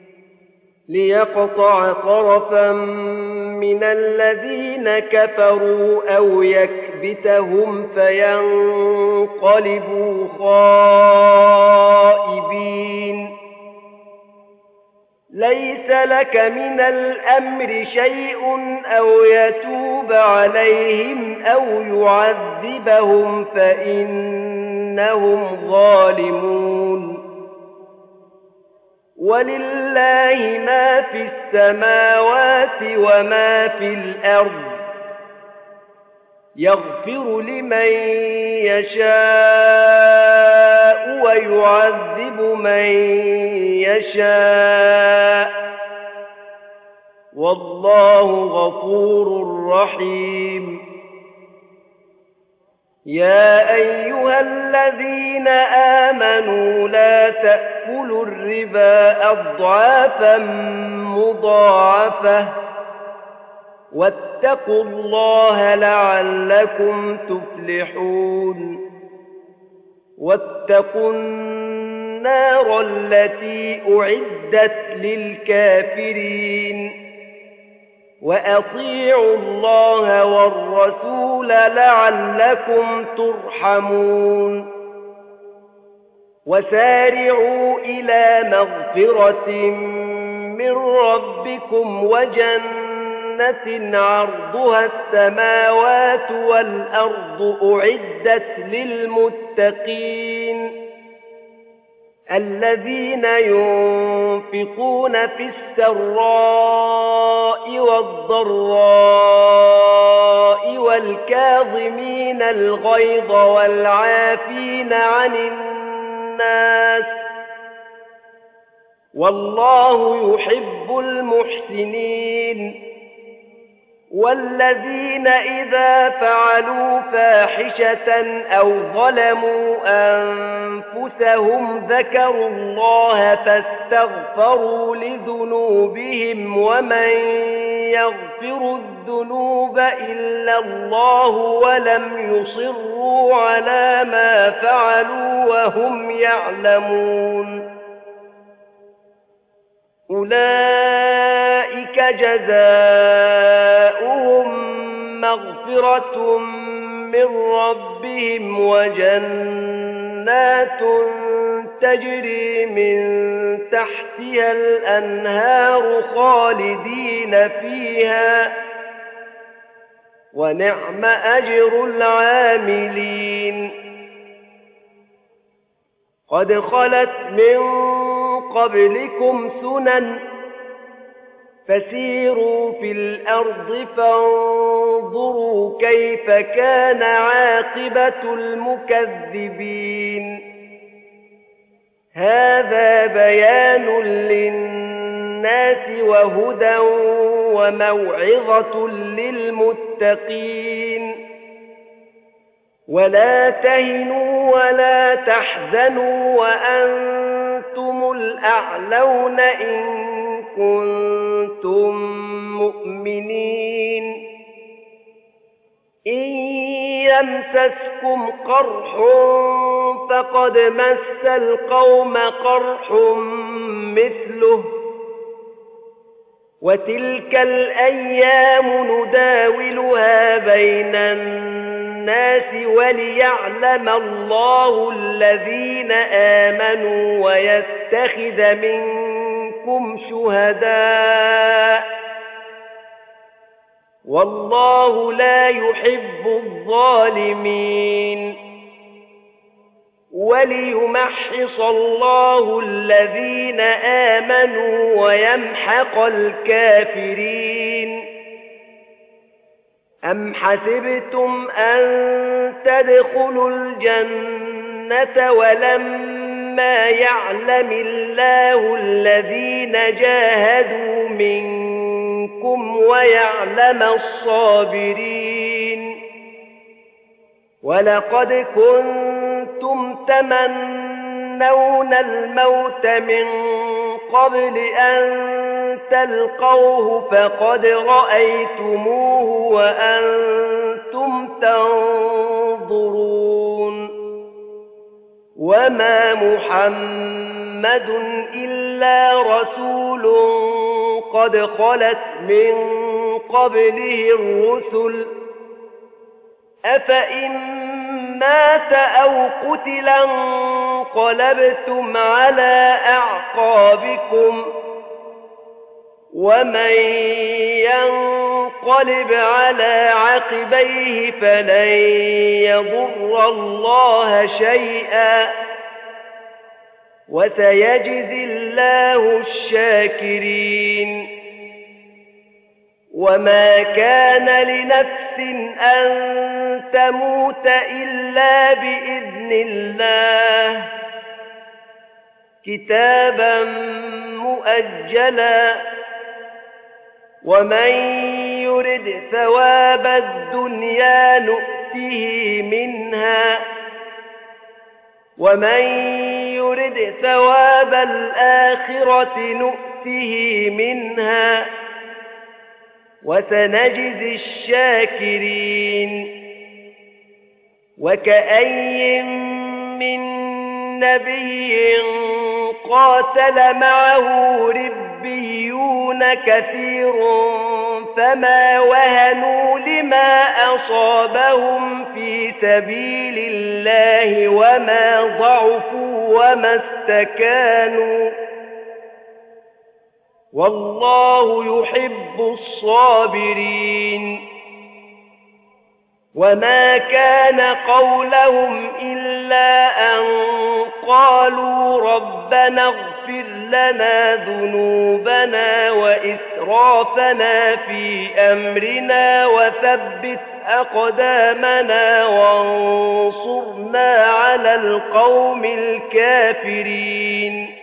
ليقطع طرفا من الذين كفروا أو يكبتهم فينقلبوا خائبين. ليس لك من الأمر شيء أو يتوب عليهم أو يعذبهم فإنهم ظالمون. ولله ما في السماوات وما في الأرض يغفر لمن يشاء ويعذب من يشاء والله غفور رحيم. يا أيها الذين آمنوا لا تأكلوا الربا أضعافا مضاعفة واتقوا الله لعلكم تفلحون. واتقوا النار التي أعدت للكافرين وأطيعوا الله والرسول لعلكم ترحمون. وسارعوا إلى مغفرة من ربكم وجنة عرضها السماوات والأرض أعدت للمتقين الذين ينفقون في السراء والضراء والكاظمين الغيظ والعافين عن الناس والله يحب المحسنين. والذين إذا فعلوا فاحشة أو ظلموا أنفسهم ذكروا الله فاستغفروا لذنوبهم ومن يغفر الذنوب إلا الله ولم يصروا على ما فعلوا وهم يعلمون أولئك جزاؤهم مغفرة من ربهم وجنات تجري من تحتها الأنهار خالدين فيها ونعم أجر العاملين قد خلت من قبلكم سنن فسيروا في الأرض فانظروا كيف كان عاقبة المكذبين هذا بيان للناس وهدى وموعظة للمتقين ولا تهنوا ولا تحزنوا وأنتم الأعلون إن كنتم مؤمنين إن يمسسكم قرح فقد مس القوم قرح مثله وتلك الأيام نداولها بين الناس وليعلم الله الذين آمنوا ويتخذ منكم شهداء والله لا يحب الظالمين وليمحص الله الذين آمنوا ويمحق الكافرين أم حسبتم أن تدخلوا الجنة ولما يعلم الله الذين جاهدوا منكم ويعلم الصابرين ولقد كنتم تمنون الموت من قبل أن تلقوه فقد رأيتموه وأنتم تنظرون وما محمد إلا رسول قد خلت من قبله الرسل أفإن مات أو قتلا انقلبتم على أعقابكم ومن ينقلب على عقبيه فلن يضر الله شيئا وسيجزي الله الشاكرين وما كان لنفس أن تموت إلا بإذن الله كتابا مؤجلا ومن يرد ثواب الدنيا نؤته منها ومن يرد ثواب الآخرة نؤته منها وسنجزي الشاكرين وكأي من نبي قاتل معه ربيون كثير فما وهنوا لما أصابهم في سبيل الله وما ضعفوا وما استكانوا والله يحب الصابرين وما كان قولهم إلا أن قالوا ربنا اغفر لنا ذنوبنا وإسرافنا في أمرنا وثبت أقدامنا وانصرنا على القوم الكافرين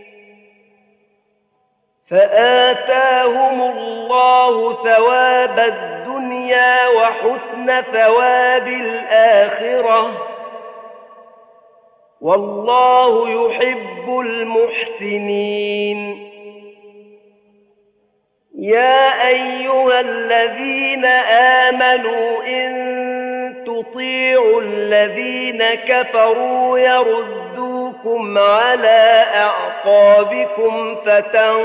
فآتاهم الله ثواب الدنيا وحسن ثواب الآخرة والله يحب المحسنين يا أيها الذين آمنوا إن تطيعوا الذين كفروا يردوكم على أعقابكم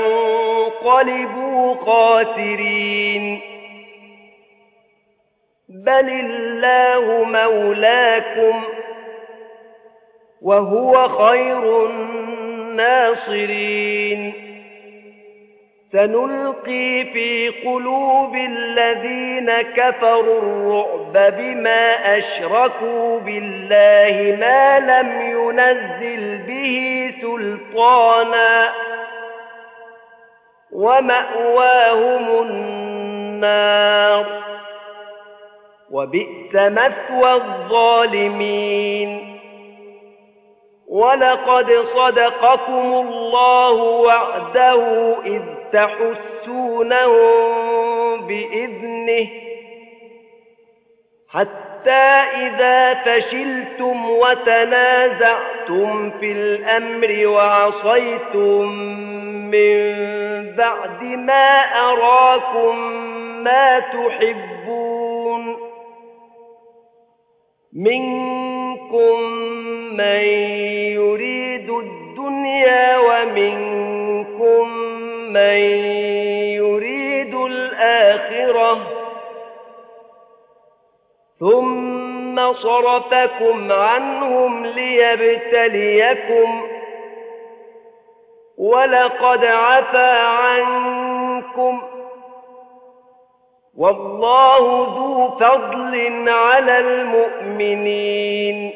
فتنقلبوا خاسرين بل الله مولاكم وهو خير الناصرين سنلقي في قلوب الذين كفروا الرعب بما أشركوا بالله ما لم ينزل به سلطانا ومأواهم النار وبئس مثوى الظالمين ولقد صدقكم الله وعده إذ تحسونهم بإذنه حتى إذا فشلتم وتنازعتم في الأمر وعصيتم من بعد ما أراكم ما تحبون منكم من يريد الدنيا ومنكم من يريد الآخرة ثم صرفكم عنهم ليبتليكم ولقد عفا عنكم والله ذو فضل على المؤمنين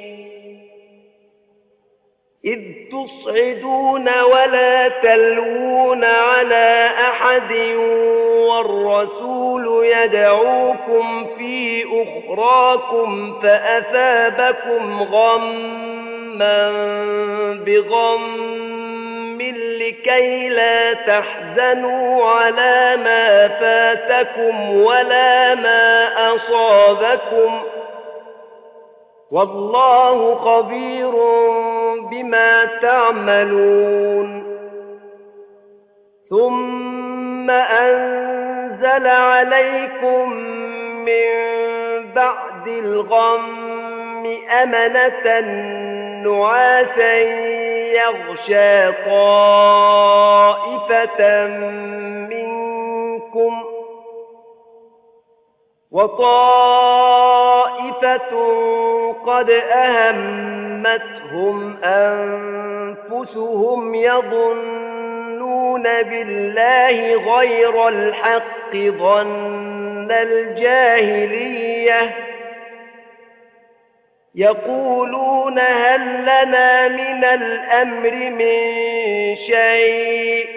إذ تصعدون ولا تلوون على أحد والرسول يدعوكم في أخراكم فأثابكم غما بغم لكي لا تحزنوا على ما فاتكم ولا ما أصابكم والله خبير بما تعملون ثم أنزل عليكم من بعد الغم أمنة نعاسا يغشى طائفة منكم وطائفة قد أهمتهم أنفسهم يظنون بالله غير الحق ظن الجاهلية يقولون هل لنا من الأمر من شيء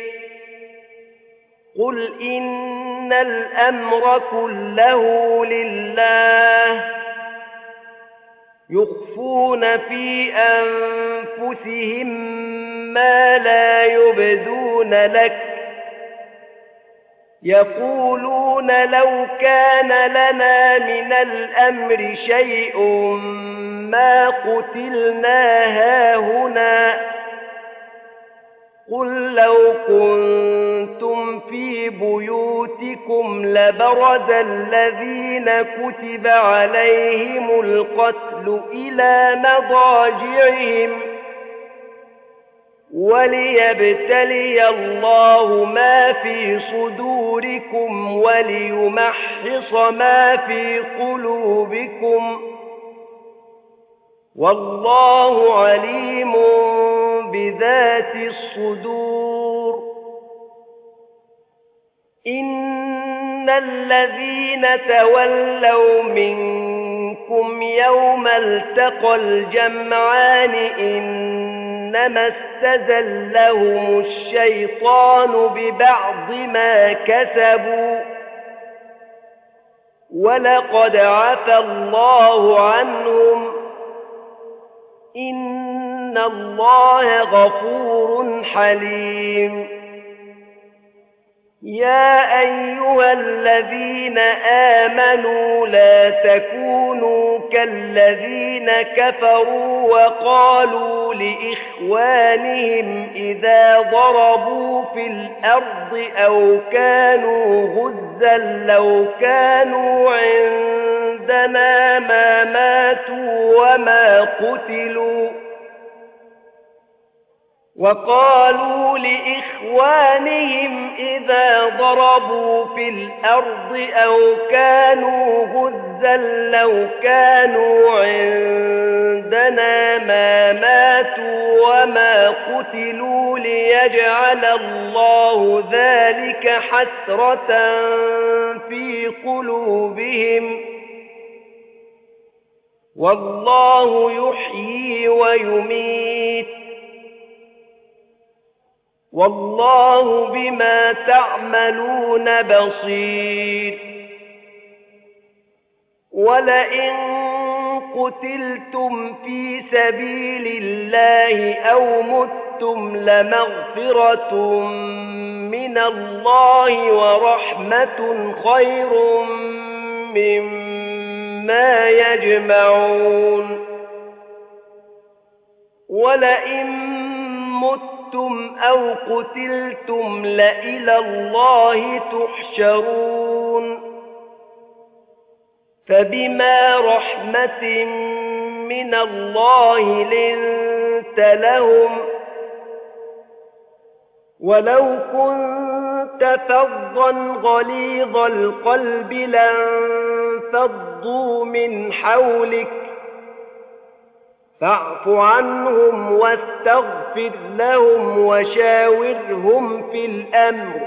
قل إن الأمر كله لله يخفون في أنفسهم ما لا يبدون لك يقولون لو كان لنا من الأمر شيء ما قتلنا هاهنا قل لو كنتم في بيوتكم لبرز الذين كتب عليهم القتل إلى مضاجعهم وليبتلي الله ما في صدوركم وليمحص ما في قلوبكم والله عليم بذات الصدور إن الذين تولوا منكم يوم التقى الجمعان إنما استزلهم الشيطان ببعض ما كسبوا ولقد عفى الله عنهم إن الله غفور حليم يا أيها الذين آمنوا لا تكونوا كالذين كفروا وقالوا لإخوانهم إذا ضربوا في الأرض أو كانوا غزا لو كانوا عندنا ما ماتوا وما قتلوا وقالوا لإخوانهم إذا إذا ضربوا في الأرض أو كانوا غزا لو كانوا عندنا ما ماتوا وما قتلوا ليجعل الله ذلك حسرة في قلوبهم والله يحيي ويميت والله بما تعملون بصير ولئن قتلتم في سبيل الله أو متم لمغفرة من الله ورحمة خير مما يجمعون ولئن متم أو قتلتم لإلى الله تحشرون فبما رحمة من الله لنت لهم ولو كنت فظا غليظ القلب لانفضوا من حولك فاعف عنهم واستغفر لهم وشاورهم في الأمر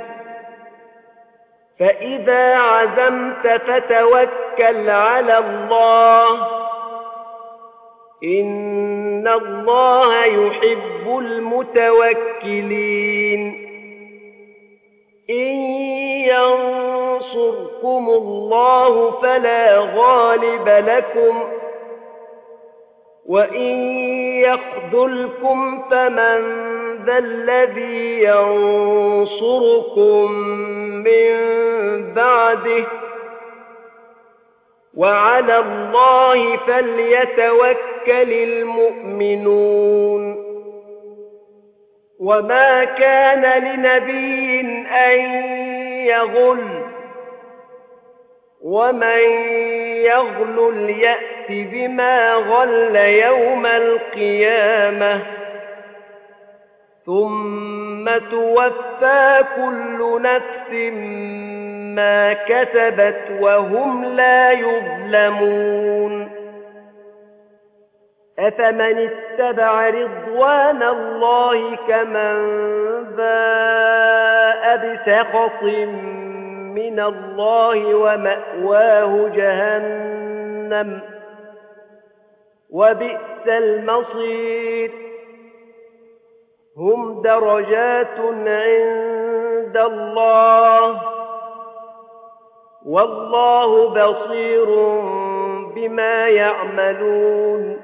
فإذا عزمت فتوكل على الله إن الله يحب المتوكلين إن ينصركم الله فلا غالب لكم وإن يخذلكم فمن ذا الذي ينصركم من بعده وعلى الله فليتوكل المؤمنون وما كان لنبي أن يغل ومن يغلل يأت بما غل يوم القيامة ثم توفى كل نفس ما كسبت وهم لا يظلمون أفمن اتبع رضوان الله كمن باء بسخط من الله ومأواه جهنم وبئس المصير هم درجات عند الله والله بصير بما يعملون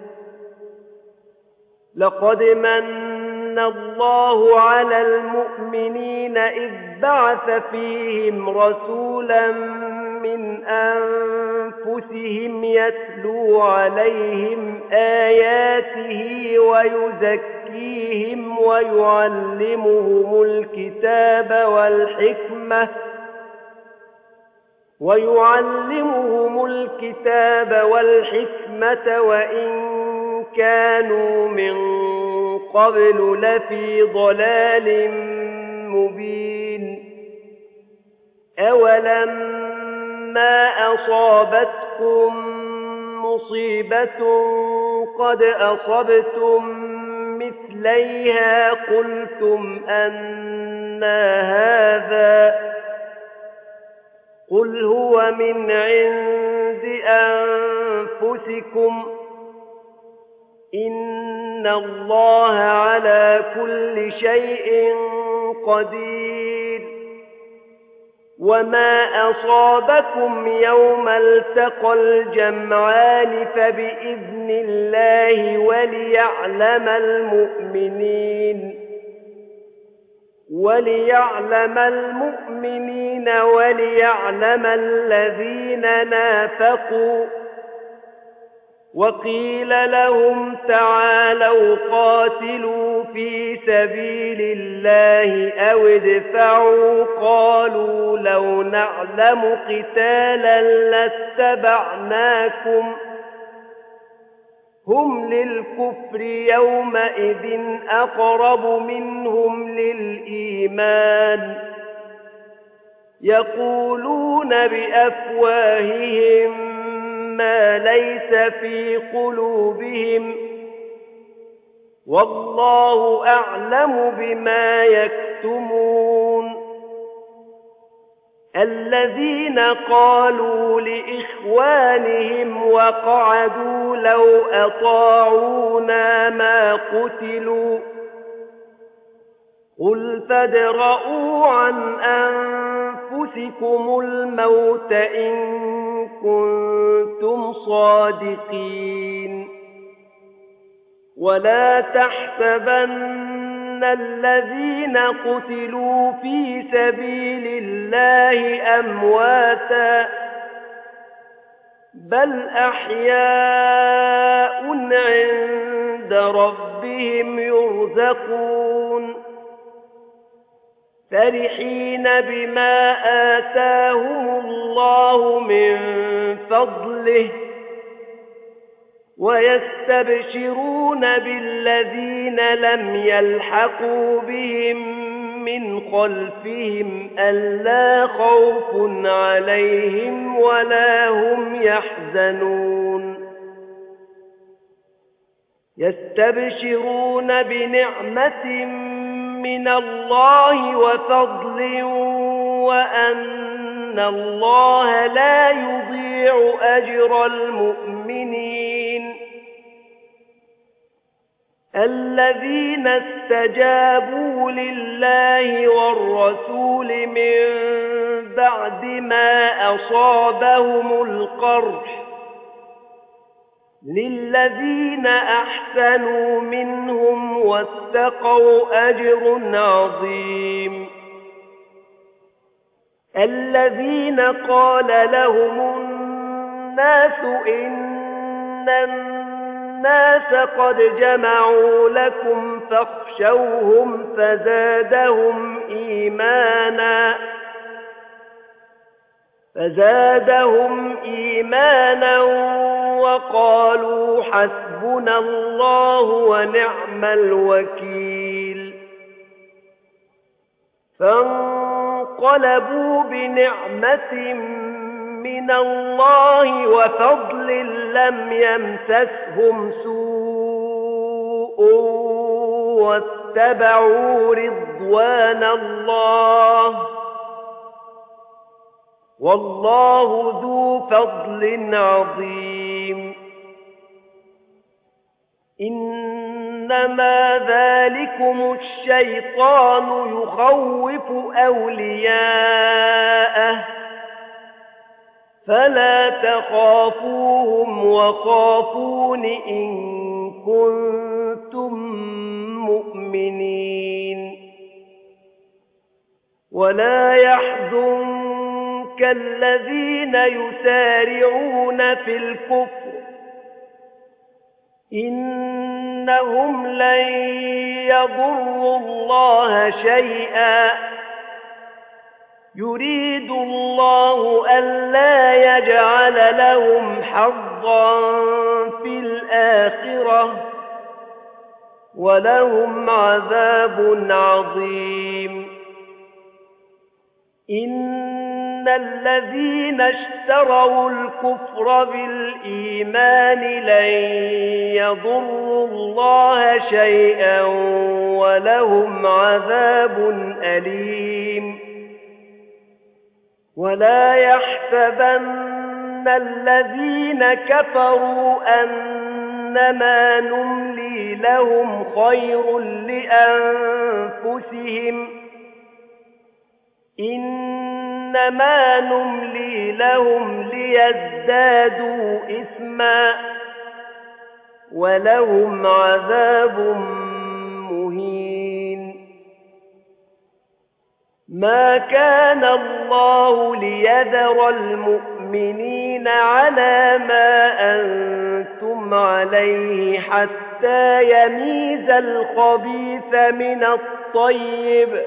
لقد من الله على المؤمنين إذ بعث فيهم رسولا من أنفسهم يتلو عليهم آياته ويزكيهم ويعلمهم الكتاب والحكمة ويعلمهم الكتاب والحكمة وإن كانوا من قبل لفي ضلال مبين أولما أصابتكم مصيبة قد أصبتم مثليها قلتم أنى هذا قل هو من عند أنفسكم إن الله على كل شيء قدير وما أصابكم يوم التقى الجمعان فبإذن الله وليعلم المؤمنين وليعلم المؤمنين وليعلم الذين نافقوا وقيل لهم تعالوا قاتلوا في سبيل الله أو ادفعوا قالوا لو نعلم قتالا لاتبعناكم هم للكفر يومئذ أقرب منهم للإيمان يقولون بأفواههم ما ليس في قلوبهم والله أعلم بما يكتمون الذين قالوا لإخوانهم وقعدوا لو أطاعونا ما قتلوا قل فادرءوا عن أنفسكم الموت إن كنتم صادقين ولا تحسبن الذين قتلوا في سبيل الله أمواتا بل أحياء عند ربهم يرزقون فرحين بما آتاهم الله من فضله ويستبشرون بالذين لم يلحقوا بهم من خلفهم ألا خوف عليهم ولا هم يحزنون يستبشرون بنعمة من الله وفضل وأن الله لا يضيع أجر المؤمنين الذين استجابوا لله والرسول من بعد ما أصابهم القرح للذين أحسنوا منهم واتقوا أجر عظيم الذين قال لهم الناس إن الناس قد جمعوا لكم فاخشوهم فزادهم إيمانا فزادهم إيمانا وقالوا حسبنا الله ونعم الوكيل فانقلبوا بنعمة من الله وفضل لم يمسسهم سوء واتبعوا رضوان الله والله ذو فضل عظيم إنما ذلكم الشيطان يخوف أولياءه فلا تخافوهم وخافون إن كنتم مؤمنين ولا يحزنك الذين يسارعون في الكفر إنهم لن يضروا الله شيئا يريد الله ألا يجعل لهم حظا في الآخرة ولهم عذاب عظيم إن الذين اشتروا الكفر بالإيمان لن يضروا الله شيئا ولهم عذاب أليم ولا يحسبن الذين كفروا أنما نملي لهم خير لأنفسهم إنما نملي لهم ليزدادوا إثما ولهم عذاب مهين ما كان الله ليذر المؤمنين على ما أنتم عليه حتى يميز الخبيث من الطيب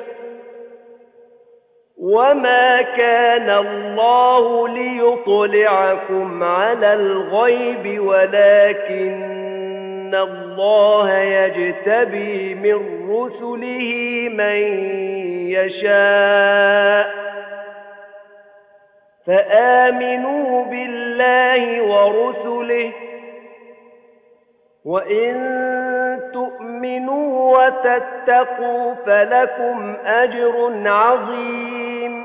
وما كان الله ليطلعكم على الغيب ولكن الله يجتبي من رسله من يشاء فآمنوا بالله ورسله وإن تؤمنوا وتتقوا فلكم أجر عظيم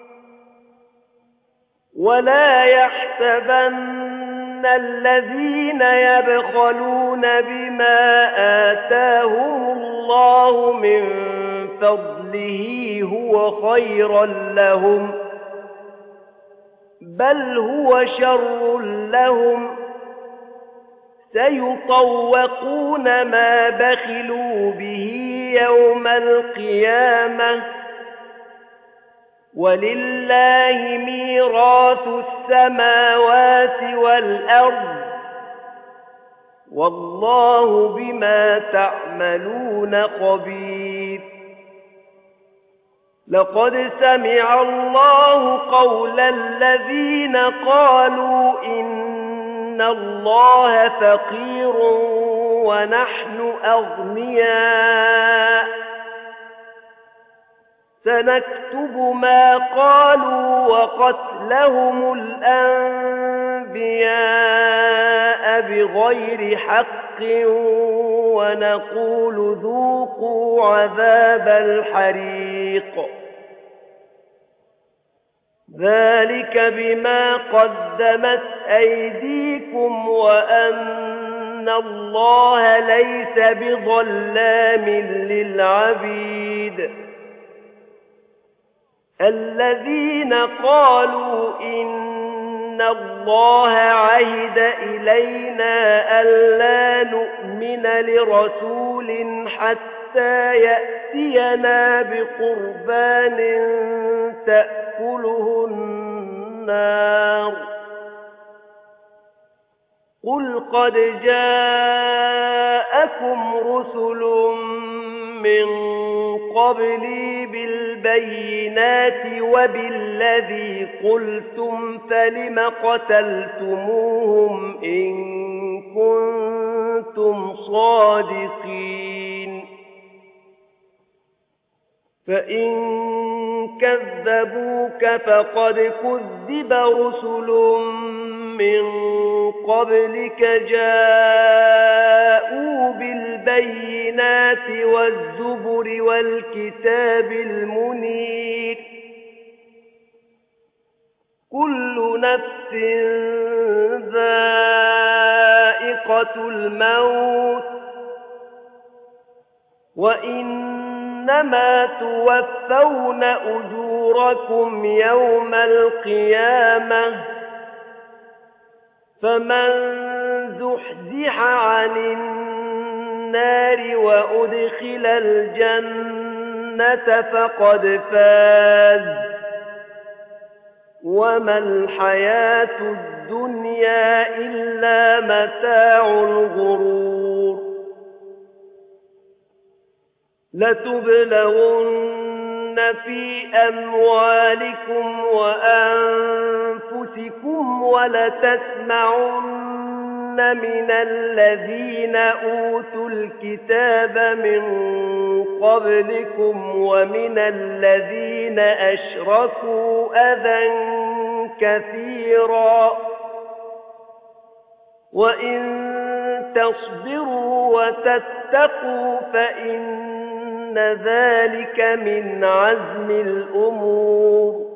ولا يحسبن الذين يبخلون بما آتاهم الله من فضله هو خيرا لهم بل هو شر لهم سيطوقون ما بخلوا به يوم القيامة ولله ميراث السماوات والأرض والله بما تعملون خبير لقد سمع الله قول الذين قالوا إن الله فقير ونحن أغنياء سنكتب ما قالوا وقتلهم الأنبياء بغير حق ونقول ذوقوا عذاب الحريق ذلك بما قدمت أيديكم وأن الله ليس بظلام للعبيد الذين قالوا إن الله عهد إلينا ألا نؤمن لرسول حتى يأتينا بقربان تأكله النار قل قد جاءكم رسل من قبلي بالبينات وبالذي قلتم فلم قتلتموهم إن كنتم صادقين فإن كذبوك فقد كذب رسل من قبلك جاءوا بالبينات والزبر والكتاب المنير كل نفس ذائقة الموت وإنما توفون أجوركم يوم القيامة فمن زحزح عن النار وأدخل الجنة فقد فاز وما الحياة الدنيا إلا متاع الغرور لتبلغن في أموالكم وأنفسكم ولتسمعن من الذين أوتوا الكتاب من قبلكم ومن الذين أشركوا أذى كثيرا وإن تصبروا وتتقوا فإن ذلك من عزم الأمور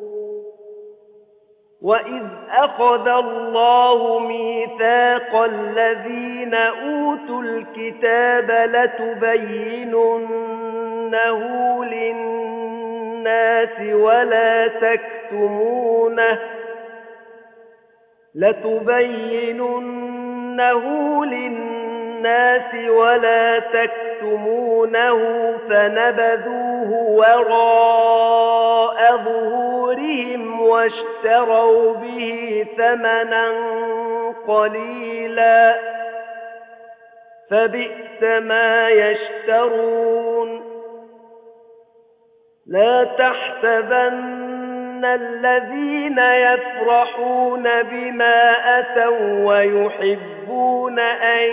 وإذ أخذ الله ميثاق الذين أوتوا الكتاب لتبيننه للناس ولا تكتمونه لتبيننه للناس ولا تكتمونه فنبذوه وراء ظهورهم واشتروا به ثمنا قليلا فبئس ما يشترون لا تحسبن الذين يفرحون بما أتوا ويحبون أن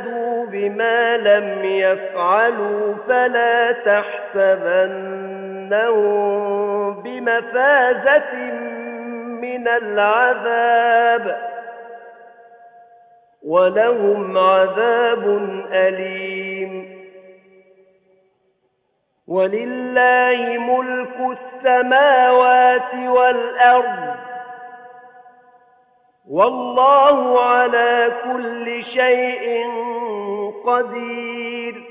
يحمدوا بما لم يفعلوا فلا تحسبنهم بمفازة من العذاب ولهم عذاب أليم. ولله ملك السماوات والأرض والله على كل شيء قدير.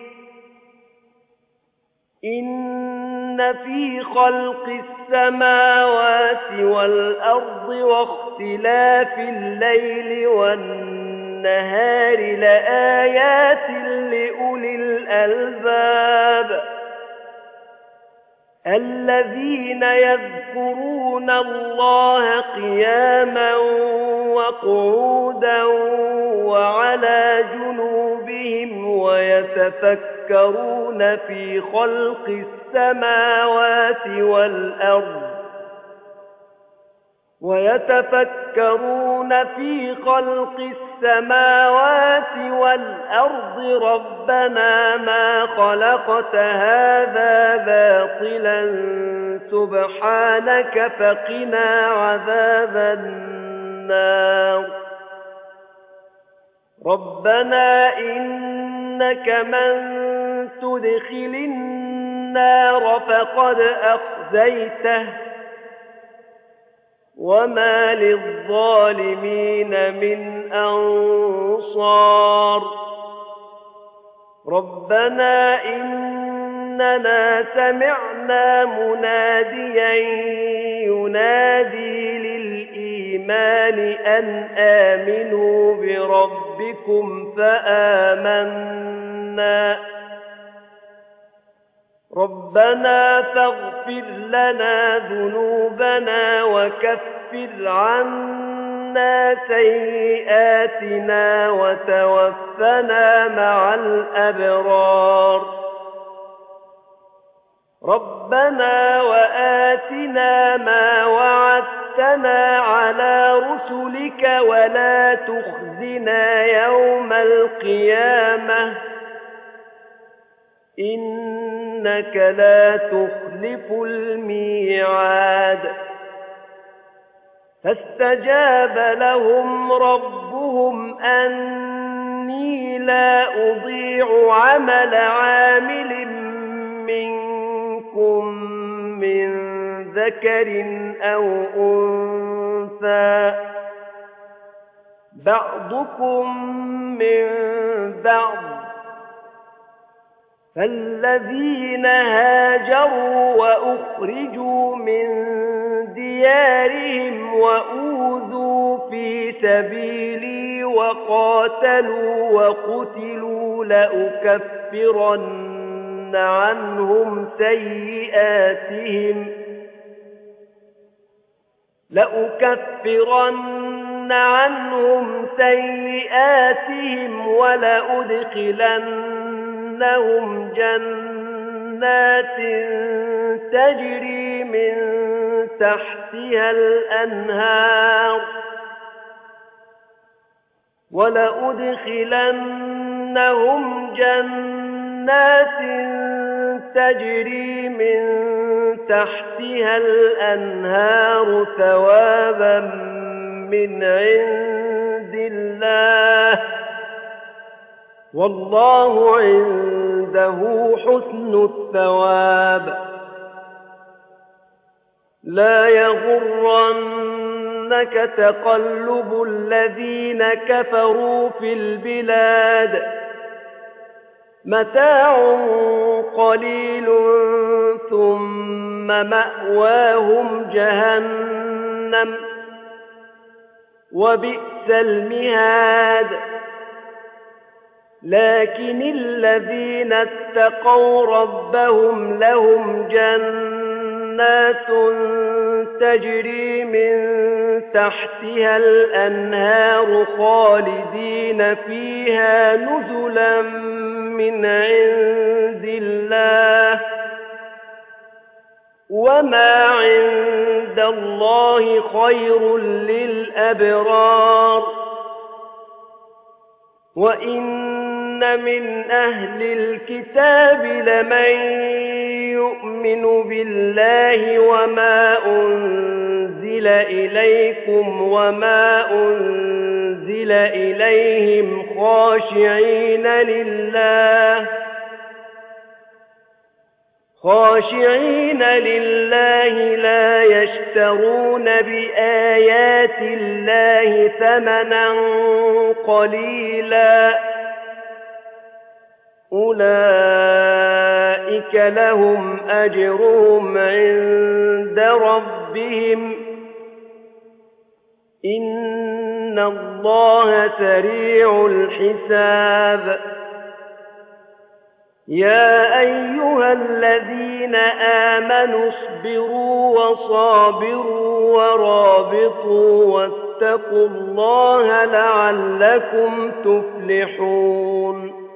إن في خلق السماوات والأرض واختلاف الليل والنهار لآيات لأولي الألباب الذين يذكرون الله قياما وقعودا وعلى جنوبهم ويتفكرون في خلق السماوات والأرض ويتفكرون في خلق السماوات والأرض ربنا ما خلقت هذا باطلا سبحانك فقنا عذاب النار. ربنا إنك من تدخل النار فقد أخزيته وما للظالمين من أنصار. ربنا إننا سمعنا مناديا ينادي للإيمان أن آمنوا بربكم فآمنا. ربنا فاغفر لنا ذنوبنا وكفر عنا سيئاتنا وتوفنا مع الأبرار. ربنا وآتنا ما وعدتنا على رسلك ولا تخزنا يوم القيامة إنك لا تخلف الميعاد. فاستجاب لهم ربهم أني لا أضيع عمل عامل منكم من ذكر أو أنثى بعضكم من بعض. فالذين هاجروا وأخرجوا من ديارهم وأوذوا في سبيلي وقاتلوا وقتلوا لأكفرن عنهم سيئاتهم لأكفرن عنهم سيئاتهم ولأدخلنهم جنات تجري من تحتها الأنهار ولأدخلنهم جنات تجري من تحتها الأنهار ثوابا من عند الله والله عنده حسن الثواب. لا يغرنك تقلب الذين كفروا في البلاد متاع قليل ثم مأواهم جهنم وبئس المهاد. لكن الذين اتقوا ربهم لهم جنات تجري من تحتها الأنهار خالدين فيها نزلا من عند الله وما عند الله خير للأبرار. وإن من أهل الكتاب لمن يؤمن بالله وما أنزل إليكم وما أنزل إليهم خاشعين لله خاشعين لله لا يشترون بآيات الله ثمنا قليلا أولئك لهم أجرهم عند ربهم إن الله سريع الحساب يا أيها الذين آمنوا اصبروا وصابروا ورابطوا واتقوا الله لعلكم تفلحون